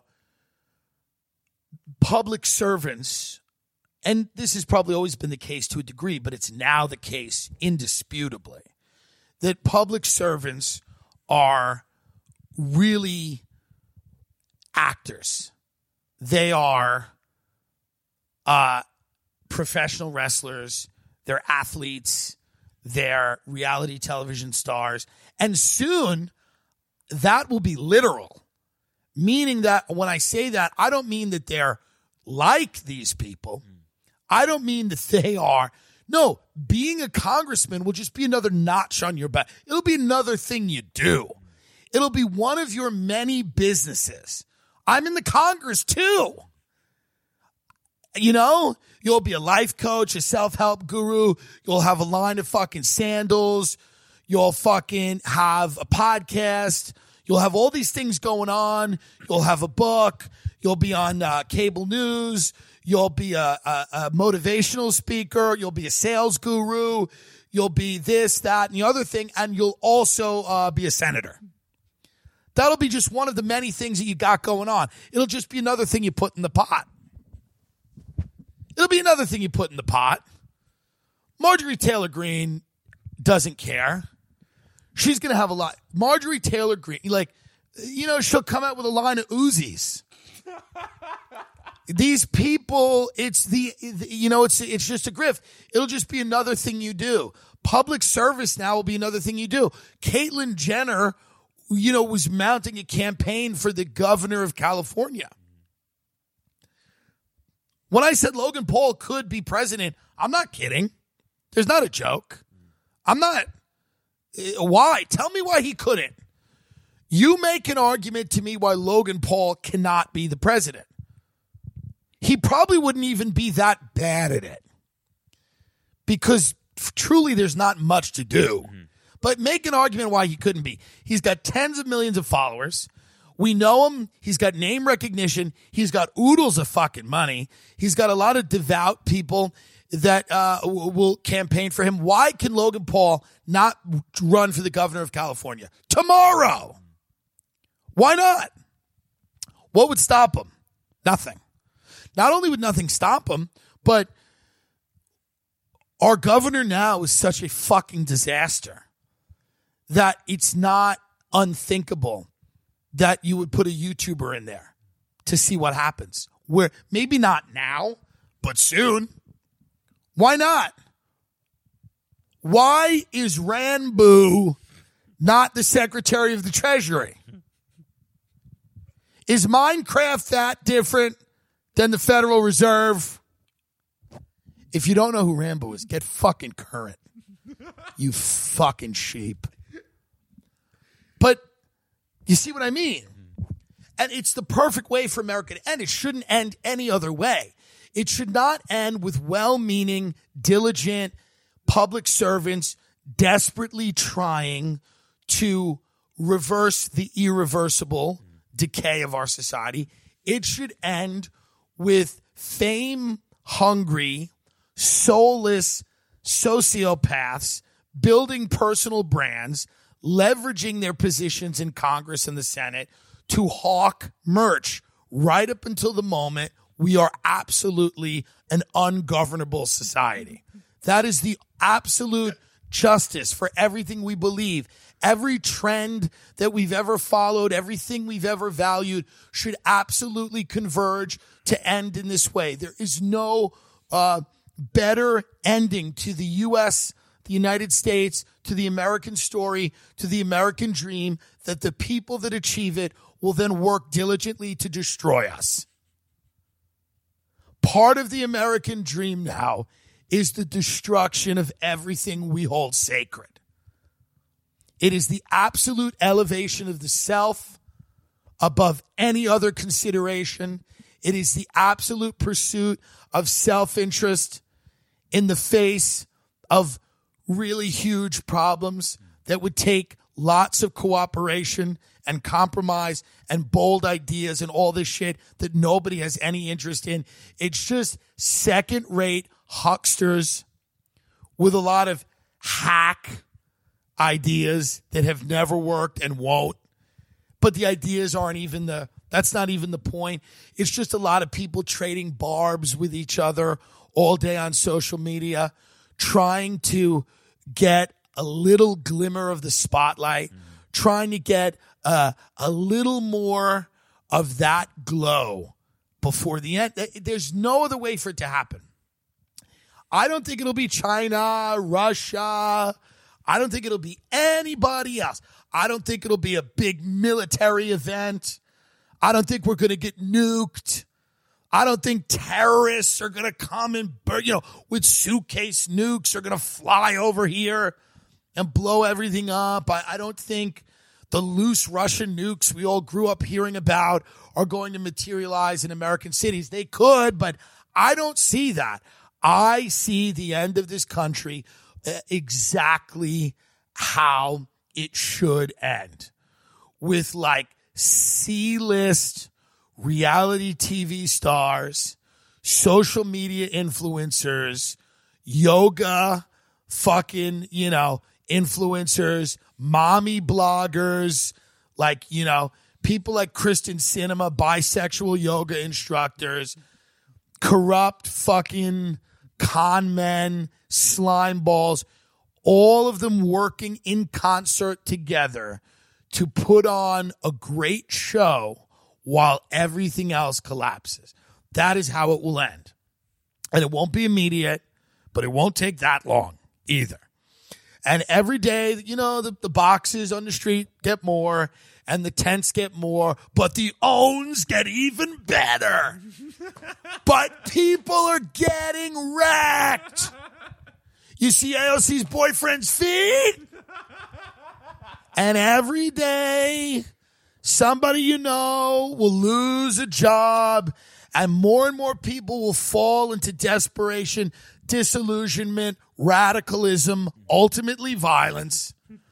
public servants, and this has probably always been the case to a degree, but it's now the case indisputably, that public servants are really actors. They are uh, professional wrestlers. They're athletes. They're reality television stars. And soon, that will be literal. Meaning that when I say that, I don't mean that they're like these people. I don't mean that they are. No, being a congressman will just be another notch on your back. It'll be another thing you do. It'll be one of your many businesses. I'm in the Congress too. You know, you'll be a life coach, a self-help guru. You'll have a line of fucking sandals. You'll fucking have a podcast. You'll have all these things going on. You'll have a book. You'll be on uh, cable news. You'll be a, a, a motivational speaker. You'll be a sales guru. You'll be this, that, and the other thing. And you'll also uh, be a senator. That'll be just one of the many things that you got going on. It'll just be another thing you put in the pot. It'll be another thing you put in the pot. Marjorie Taylor Greene doesn't care. She's going to have a lot. Marjorie Taylor Greene, like, you know, she'll come out with a line of Uzis. These people, it's the, you know, it's it's just a grift. It'll just be another thing you do. Public service now will be another thing you do. Caitlyn Jenner, you know, was mounting a campaign for the governor of California. When I said Logan Paul could be president, I'm not kidding. There's not a joke. I'm not. Why? Tell me why he couldn't. You make an argument to me why Logan Paul cannot be the president. He probably wouldn't even be that bad at it. Because truly there's not much to do. Mm-hmm. But make an argument why he couldn't be. He's got tens of millions of followers. We know him. He's got name recognition. He's got oodles of fucking money. He's got a lot of devout people that uh, will campaign for him. Why can Logan Paul not run for the governor of California tomorrow? Why not? What would stop him? Nothing. Not only would nothing stop him, but our governor now is such a fucking disaster that it's not unthinkable that you would put a YouTuber in there to see what happens. Where maybe not now, but soon. Why not? Why is Rambo not the Secretary of the Treasury? Is Minecraft that different than the Federal Reserve? If you don't know who Rambo is, get fucking current. You fucking sheep. But you see what I mean? And it's the perfect way for America to end. It shouldn't end any other way. It should not end with well-meaning, diligent public servants desperately trying to reverse the irreversible decay of our society. It should end with fame-hungry, soulless sociopaths building personal brands, leveraging their positions in Congress and the Senate to hawk merch right up until the moment we are absolutely an ungovernable society. That is the absolute justice for everything we believe. Every trend that we've ever followed, everything we've ever valued should absolutely converge to end in this way. There is no uh, better ending to the U S, the United States, to the American story, to the American dream, that the people that achieve it will then work diligently to destroy us. Part of the American dream now is the destruction of everything we hold sacred. It is the absolute elevation of the self above any other consideration. It is the absolute pursuit of self-interest in the face of really huge problems that would take lots of cooperation and compromise and bold ideas and all this shit that nobody has any interest in. It's just second-rate hucksters with a lot of hack ideas that have never worked and won't. But the ideas aren't even the, that's not even the point. It's just a lot of people trading barbs with each other all day on social media, trying to get a little glimmer of the spotlight, mm. trying to get uh, a little more of that glow before the end. There's no other way for it to happen. I don't think it'll be China, Russia. I don't think it'll be anybody else. I don't think it'll be a big military event. I don't think we're going to get nuked. I don't think terrorists are going to come and, you know, with suitcase nukes are going to fly over here and blow everything up. I, I don't think the loose Russian nukes we all grew up hearing about are going to materialize in American cities. They could, but I don't see that. I see the end of this country exactly how it should end, with like C-list reality T V stars, social media influencers, yoga fucking, you know, influencers, mommy bloggers, like, you know, people like Kristen Cinema, bisexual yoga instructors, corrupt fucking con men, slime balls, all of them working in concert together to put on a great show while everything else collapses. That is how it will end. And it won't be immediate, but it won't take that long either. And every day, you know, the, the boxes on the street get more and the tents get more, but the owns get even better. But people are getting wrecked. You see A O C's boyfriend's feet? And every day, somebody you know will lose a job, and more and more people will fall into desperation, disillusionment, radicalism, ultimately violence.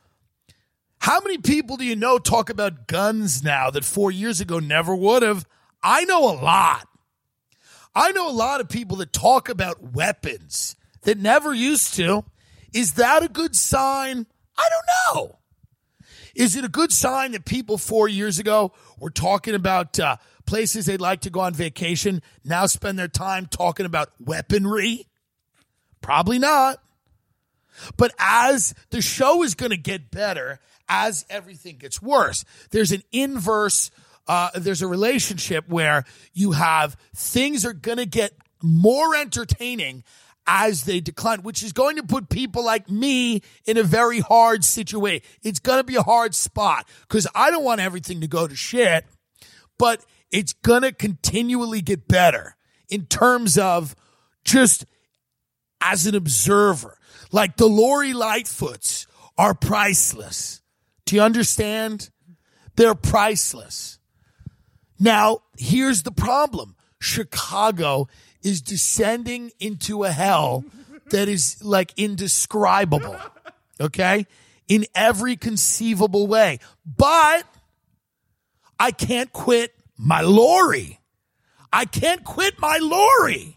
How many people do you know talk about guns now that four years ago never would have? I know a lot. I know a lot of people that talk about weapons that never used to. Is that a good sign? I don't know. Is it a good sign that people four years ago were talking about uh, places they'd like to go on vacation, now spend their time talking about weaponry? Probably not. But as the show is going to get better, as everything gets worse, there's an inverse, uh, there's a relationship where you have things are going to get more entertaining as they decline, which is going to put people like me in a very hard situation. It's going to be a hard spot because I don't want everything to go to shit, but it's going to continually get better in terms of just as an observer. Like the Lori Lightfoots are priceless. Do you understand? They're priceless. Now, here's the problem. Chicago is descending into a hell that is like indescribable, okay? In every conceivable way. But I can't quit my Lori. I can't quit my Lori.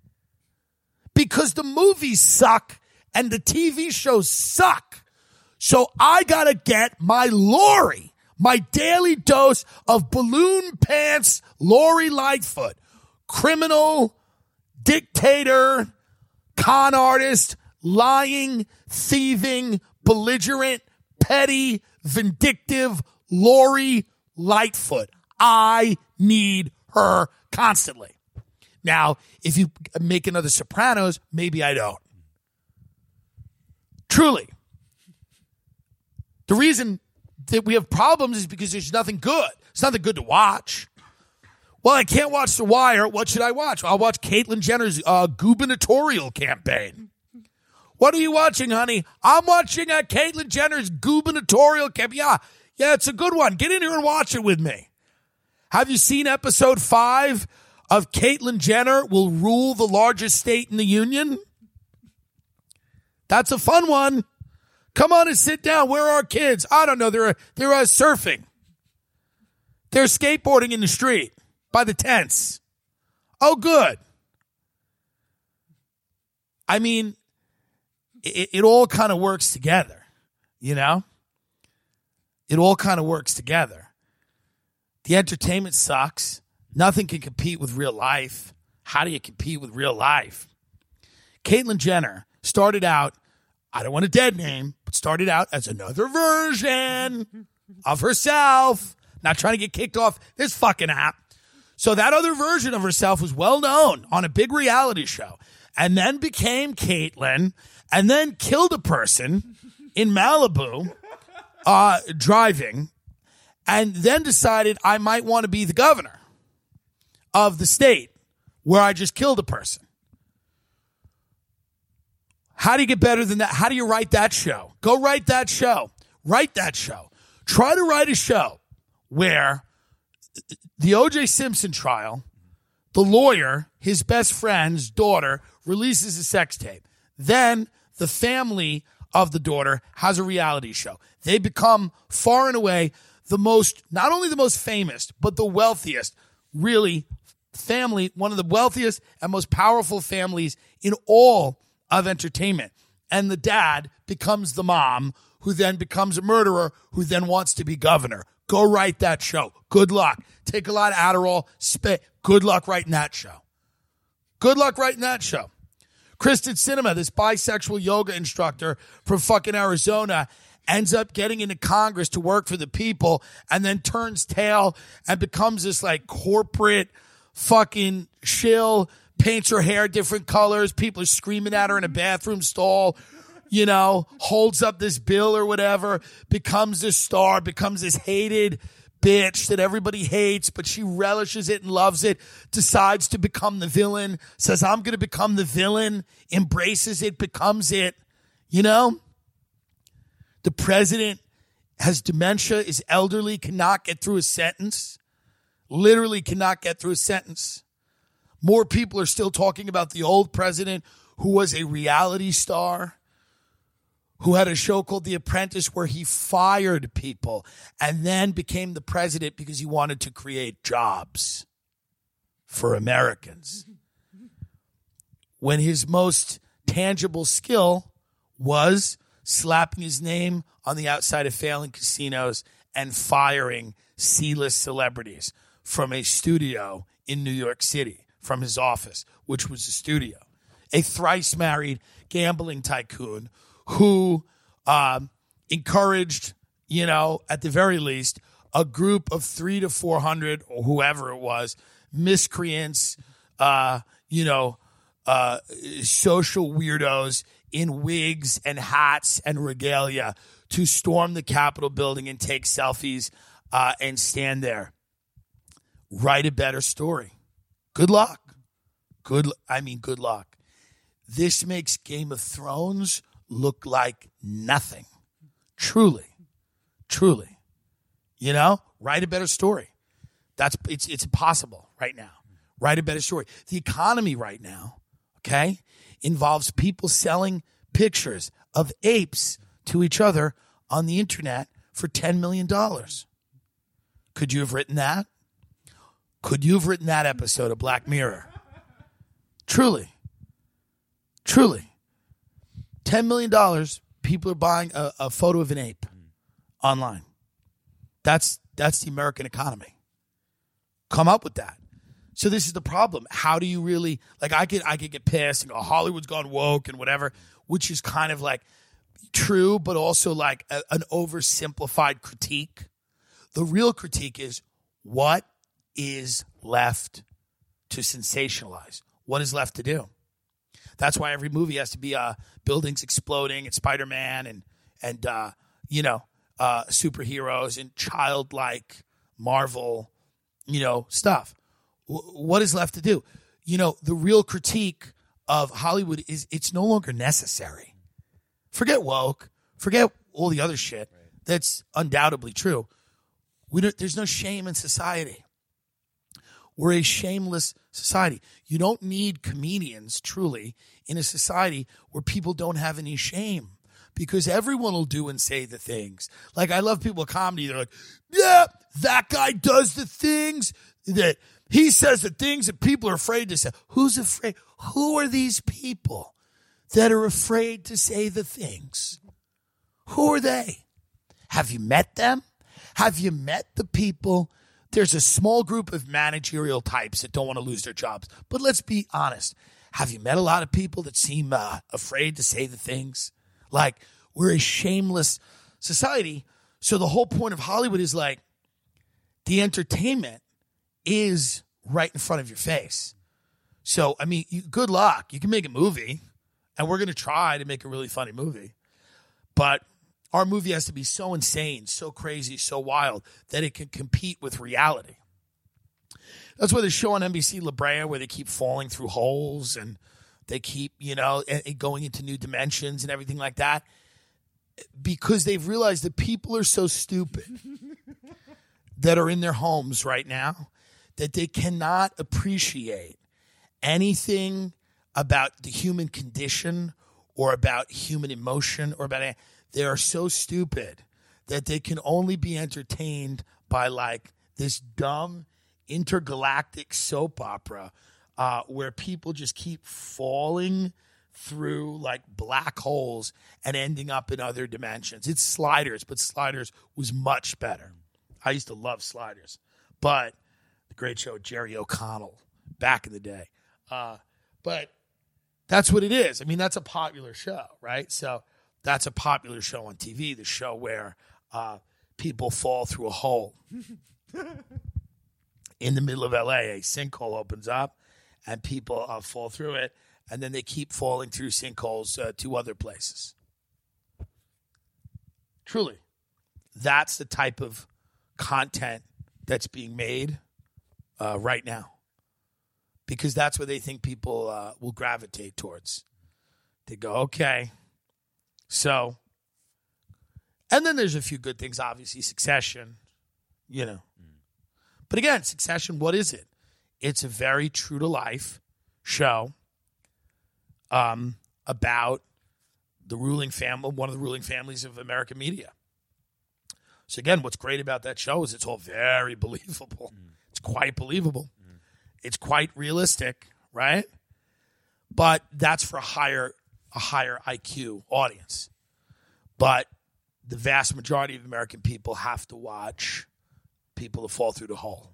Because the movies suck and the T V shows suck. So I gotta get my Lori, my daily dose of balloon pants Lori Lightfoot, criminal, dictator, con artist, lying, thieving, belligerent, petty, vindictive Lori Lightfoot. I need her constantly. Now, if you make another Sopranos, maybe I don't. Truly. The reason that we have problems is because there's nothing good. It's nothing good to watch. Well, I can't watch The Wire. What should I watch? I'll watch Caitlyn Jenner's uh, gubernatorial campaign. What are you watching, honey? I'm watching uh, Caitlyn Jenner's gubernatorial campaign. Yeah, yeah, it's a good one. Get in here and watch it with me. Have you seen episode five of Caitlyn Jenner Will Rule the Largest State in the Union? That's a fun one. Come on and sit down. Where are our kids? I don't know. They're they're uh, surfing. They're skateboarding in the street by the tents. Oh, good. I mean, it, it all kind of works together, you know? It all kind of works together. The entertainment sucks. Nothing can compete with real life. How do you compete with real life? Caitlyn Jenner started out, I don't want a dead name, but started out as another version of herself. Not trying to get kicked off this fucking app. So that other version of herself was well known on a big reality show and then became Caitlyn and then killed a person in Malibu uh, driving and then decided I might want to be the governor of the state where I just killed a person. How do you get better than that? How do you write that show? Go write that show. Write that show. Try to write a show where the O J Simpson trial, the lawyer, his best friend's daughter, releases a sex tape. Then the family of the daughter has a reality show. They become far and away the most, not only the most famous, but the wealthiest, really, family, one of the wealthiest and most powerful families in all of entertainment. And the dad becomes the mom, who then becomes a murderer, who then wants to be governor. Go write that show. Good luck. Take a lot of Adderall. Spit. Good luck writing that show. Good luck writing that show. Kristen Sinema, this bisexual yoga instructor from fucking Arizona, ends up getting into Congress to work for the people and then turns tail and becomes this like corporate fucking shill, paints her hair different colors. People are screaming at her in a bathroom stall. You know, holds up this bill or whatever, becomes this star, becomes this hated bitch that everybody hates, but she relishes it and loves it, decides to become the villain, says, I'm going to become the villain, embraces it, becomes it. You know, the president has dementia, is elderly, cannot get through a sentence, literally cannot get through a sentence. More people are still talking about the old president who was a reality star, who had a show called The Apprentice where he fired people and then became the president because he wanted to create jobs for Americans. When his most tangible skill was slapping his name on the outside of failing casinos and firing C-list celebrities from a studio in New York City, from his office, which was a studio. A thrice married gambling tycoon who um, encouraged, you know, at the very least, a group of three to four hundred or whoever it was, miscreants, uh, you know, uh, social weirdos in wigs and hats and regalia to storm the Capitol building and take selfies uh, and stand there. Write a better story. Good luck. Good. I mean, good luck. This makes Game of Thrones look like nothing. Truly. Truly. You know, write a better story. That's it's it's impossible right now. Write a better story. The economy right now, okay, involves people selling pictures of apes to each other on the internet for ten million dollars. Could you have written that? Could you have written that episode of Black Mirror? Truly. Truly. ten million dollars, people are buying a, a photo of an ape online. That's that's the American economy. Come up with that. So this is the problem. How do you really, like I could I could get pissed and go, Hollywood's gone woke and whatever, which is kind of like true, but also like a, an oversimplified critique. The real critique is what is left to sensationalize? What is left to do? That's why every movie has to be uh, buildings exploding and Spider-Man and, and uh, you know, uh, superheroes and childlike Marvel, you know, stuff. W- what is left to do? You know, the real critique of Hollywood is it's no longer necessary. Forget woke. Forget all the other shit. Right. That's undoubtedly true. We don't, there's no shame in society. We're a shameless society. You don't need comedians, truly, in a society where people don't have any shame. Because everyone will do and say the things. Like, I love people with comedy. They're like, yeah, that guy does the things that he says the things that people are afraid to say. Who's afraid? Who are these people that are afraid to say the things? Who are they? Have you met them? Have you met the people? There's a small group of managerial types that don't want to lose their jobs. But let's be honest. Have you met a lot of people that seem uh, afraid to say the things? Like, we're a shameless society. So the whole point of Hollywood is like, the entertainment is right in front of your face. So, I mean, you, good luck. You can make a movie, and we're going to try to make a really funny movie. But our movie has to be so insane, so crazy, so wild that it can compete with reality. That's why the show on N B C La Brea, where they keep falling through holes and they keep, you know, going into new dimensions and everything like that, because they've realized that people are so stupid that are in their homes right now that they cannot appreciate anything about the human condition or about human emotion or about it. They are so stupid that they can only be entertained by like this dumb intergalactic soap opera uh, where people just keep falling through like black holes and ending up in other dimensions. It's Sliders, but Sliders was much better. I used to love Sliders, but the great show Jerry O'Connell back in the day. Uh, but that's what it is. I mean, that's a popular show, right? So that's a popular show on T V, the show where uh, people fall through a hole. In the middle of L A, a sinkhole opens up, and people uh, fall through it, and then they keep falling through sinkholes uh, to other places. Truly, that's the type of content that's being made uh, right now, because that's what they think people uh, will gravitate towards. They go, okay, so, and then there's a few good things, obviously, Succession, you know. But again, Succession, what is it? It's a very true-to-life show um, about the ruling family, one of the ruling families of American media. So again, what's great about that show is it's all very believable. Mm. It's quite believable. Mm. It's quite realistic, right? But that's for a higher, a higher I Q audience. But the vast majority of American people have to watch people to fall through the hole.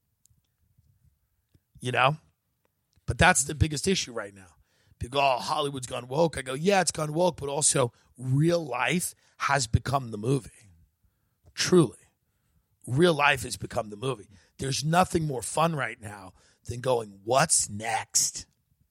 You know? But that's the biggest issue right now. People go, oh, Hollywood's gone woke. I go, yeah, it's gone woke, but also real life has become the movie. Truly. Real life has become the movie. There's nothing more fun right now than going, what's next?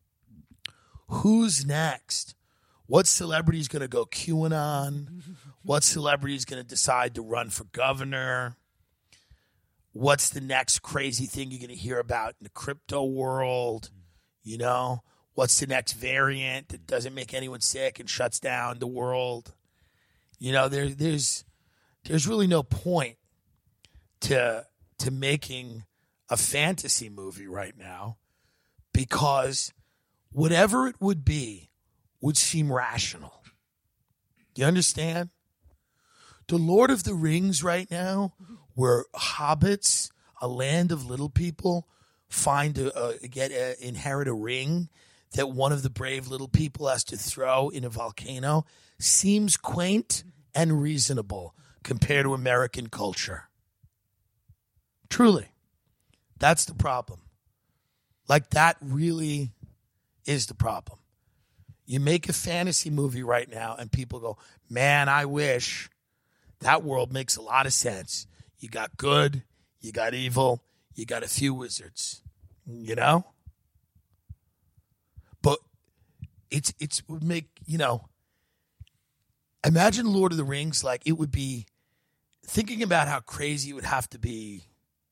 Who's next? What celebrity is going to go QAnon? What celebrity is going to decide to run for governor? What's the next crazy thing you're going to hear about in the crypto world? You know, what's the next variant that doesn't make anyone sick and shuts down the world? You know, there, there's there's really no point to to making a fantasy movie right now, because whatever it would be would seem rational. Do you understand? The Lord of the Rings right now, where hobbits, a land of little people, find a, a get a, inherit a ring that one of the brave little people has to throw in a volcano, seems quaint and reasonable compared to American culture. Truly, that's the problem. Like, that really is the problem. You make a fantasy movie right now, and people go, man, I wish. That world makes a lot of sense. You got good, you got evil, you got a few wizards, you know? But it's it's would make, you know, imagine Lord of the Rings, like it would be, thinking about how crazy it would have to be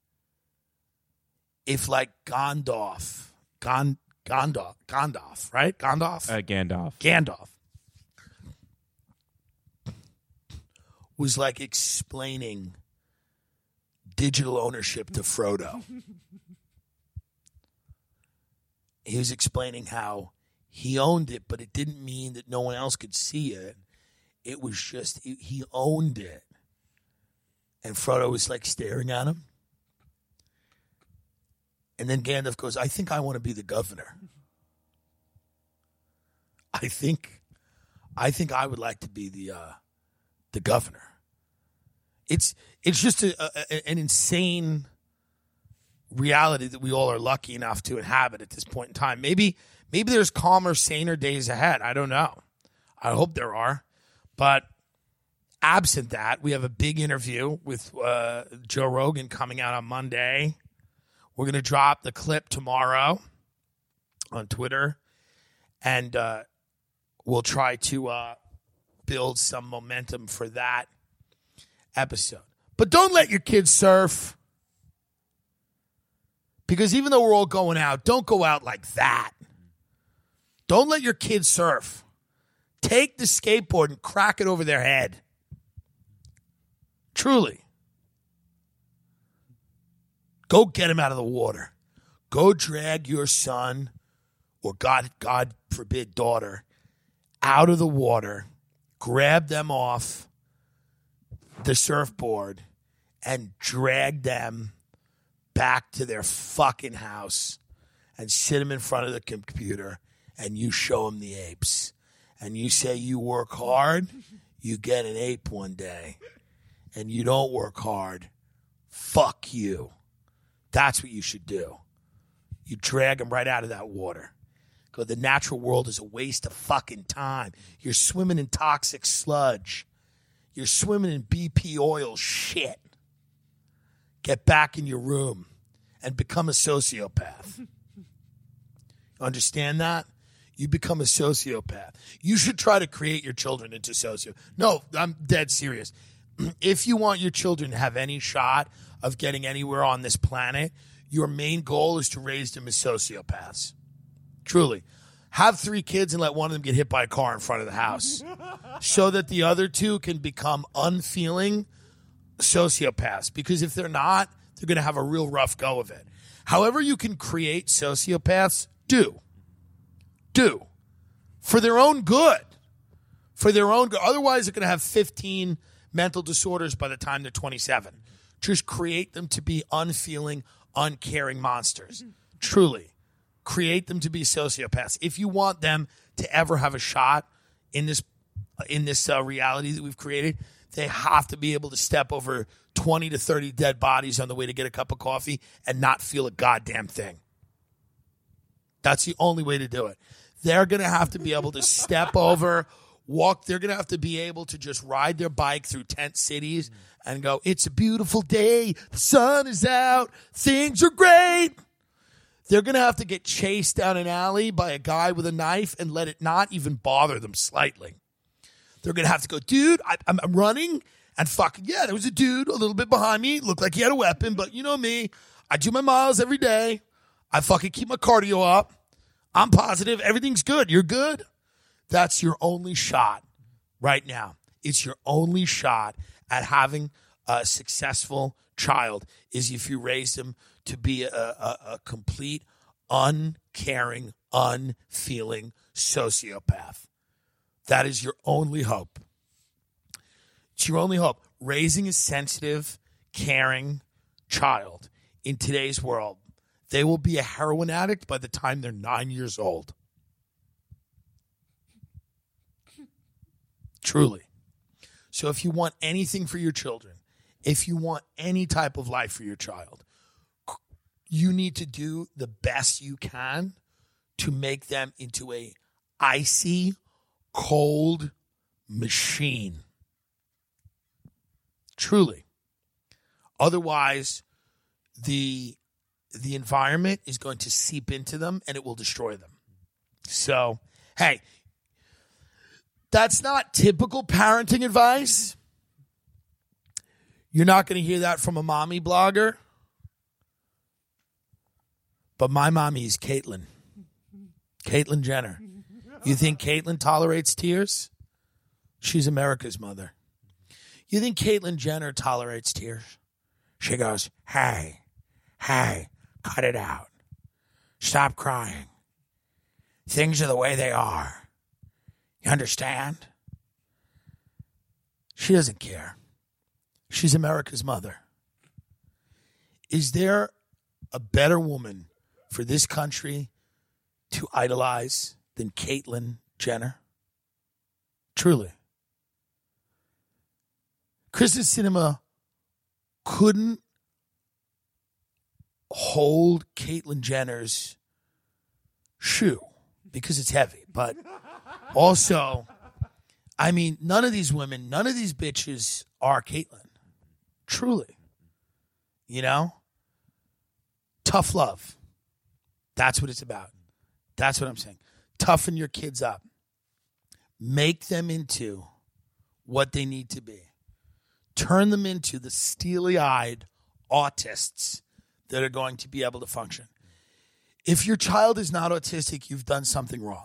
if like Gandalf, Gand, Gandalf, Gandalf, right? Gandalf? Uh, Gandalf. Gandalf was like explaining digital ownership to Frodo. He was explaining how he owned it, but it didn't mean that no one else could see it. It was just, he owned it. And Frodo was like staring at him. And then Gandalf goes, I think I want to be the governor. I think, I think I would like to be the uh, the governor. It's it's just a, a, an insane reality that we all are lucky enough to inhabit at this point in time. Maybe maybe there's calmer, saner days ahead. I don't know. I hope there are. But absent that, we have a big interview with uh, Joe Rogan coming out on Monday. We're going to drop the clip tomorrow on Twitter, and uh, we'll try to uh, build some momentum for that episode. But don't let your kids surf, because even though we're all going out, don't go out like that. Don't let your kids surf. Take the skateboard and crack it over their head. Truly. Go get him out of the water. Go drag your son, or God, God forbid, daughter, out of the water. Grab them off the surfboard and drag them back to their fucking house and sit them in front of the computer, and you show them the apes. And you say you work hard, you get an ape one day. And you don't work hard, fuck you. That's what you should do. You drag them right out of that water. Go, the natural world is a waste of fucking time. You're swimming in toxic sludge. You're swimming in B P oil shit. Get back in your room and become a sociopath. Understand that? You become a sociopath. You should try to create your children into sociopaths. No, I'm dead serious. If you want your children to have any shot of getting anywhere on this planet, your main goal is to raise them as sociopaths. Truly. Have three kids and let one of them get hit by a car in front of the house so that the other two can become unfeeling sociopaths. Because if they're not, they're going to have a real rough go of it. However you can create sociopaths, do. Do. For their own good. For their own good. Otherwise, they're going to have fifteen mental disorders by the time they're twenty-seven. Just create them to be unfeeling, uncaring monsters. Truly. Create them to be sociopaths. If you want them to ever have a shot in this in this uh, reality that we've created, they have to be able to step over twenty to thirty dead bodies on the way to get a cup of coffee and not feel a goddamn thing. That's the only way to do it. They're going to have to be able to step over, walk. They're going to have to be able to just ride their bike through tent cities and go, it's a beautiful day. The sun is out. Things are great. They're going to have to get chased down an alley by a guy with a knife and let it not even bother them slightly. They're going to have to go, dude, I, I'm, I'm running. And fucking, yeah, there was a dude a little bit behind me. Looked like he had a weapon, but you know me. I do my miles every day. I fucking keep my cardio up. I'm positive. Everything's good. You're good. That's your only shot right now. It's your only shot at having a successful child is if you raise them to be a, a, a complete, uncaring, unfeeling sociopath. That is your only hope. It's your only hope. Raising a sensitive, caring child in today's world. They will be a heroin addict by the time they're nine years old. Truly. So if you want anything for your children, if you want any type of life for your child, you need to do the best you can to make them into a icy, cold machine. Truly. Otherwise, the the environment is going to seep into them and it will destroy them. So, Hey, that's not typical parenting advice. You're not going to hear that from a mommy blogger. But my mommy is Caitlyn. Caitlyn Jenner. You think Caitlyn tolerates tears? She's America's mother. You think Caitlyn Jenner tolerates tears? She goes, hey, hey, cut it out. Stop crying. Things are the way they are. You understand? She doesn't care. She's America's mother. Is there a better woman for this country to idolize than Caitlyn Jenner? Truly. Kristen Cinema couldn't hold Caitlyn Jenner's shoe because it's heavy. But also, I mean, none of these women, none of these bitches are Caitlyn. Truly. You know? Tough love. That's what it's about. That's what I'm saying. Toughen your kids up. Make them into what they need to be. Turn them into the steely-eyed autists that are going to be able to function. If your child is not autistic, you've done something wrong.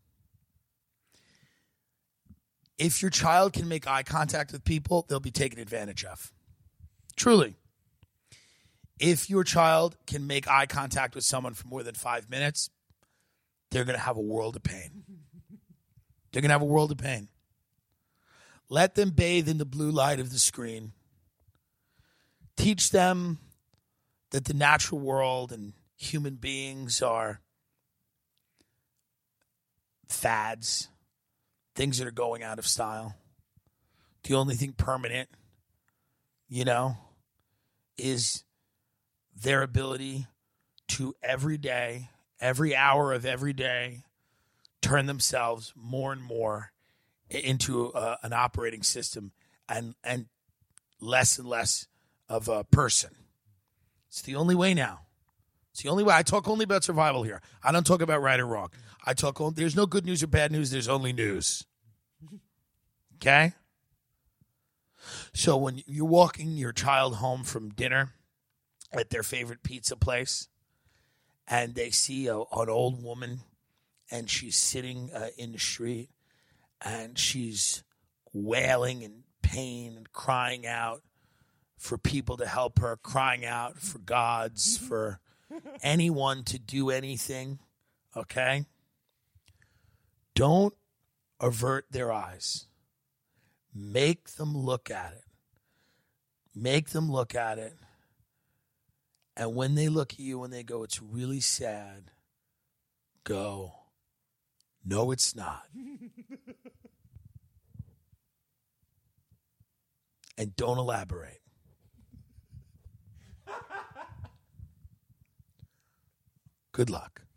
If your child can make eye contact with people, they'll be taken advantage of. Truly. If your child can make eye contact with someone for more than five minutes, they're going to have a world of pain. They're going to have a world of pain. Let them bathe in the blue light of the screen. Teach them that the natural world and human beings are fads, things that are going out of style. The only thing permanent, you know, is their ability to every day, every hour of every day, turn themselves more and more into a, an operating system and and less and less of a person. It's the only way now. It's the only way. I talk only about survival here. I don't talk about right or wrong. I talk only, there's no good news or bad news. There's only news. Okay? So when you're walking your child home from dinner at their favorite pizza place and they see a, an old woman and she's sitting uh, in the street and she's wailing in pain and crying out for people to help her, crying out for gods, for anyone to do anything, okay? Don't avert their eyes. Make them look at it. Make them look at it. And when they look at you and they go, it's really sad, go, no, it's not. And don't elaborate. Good luck.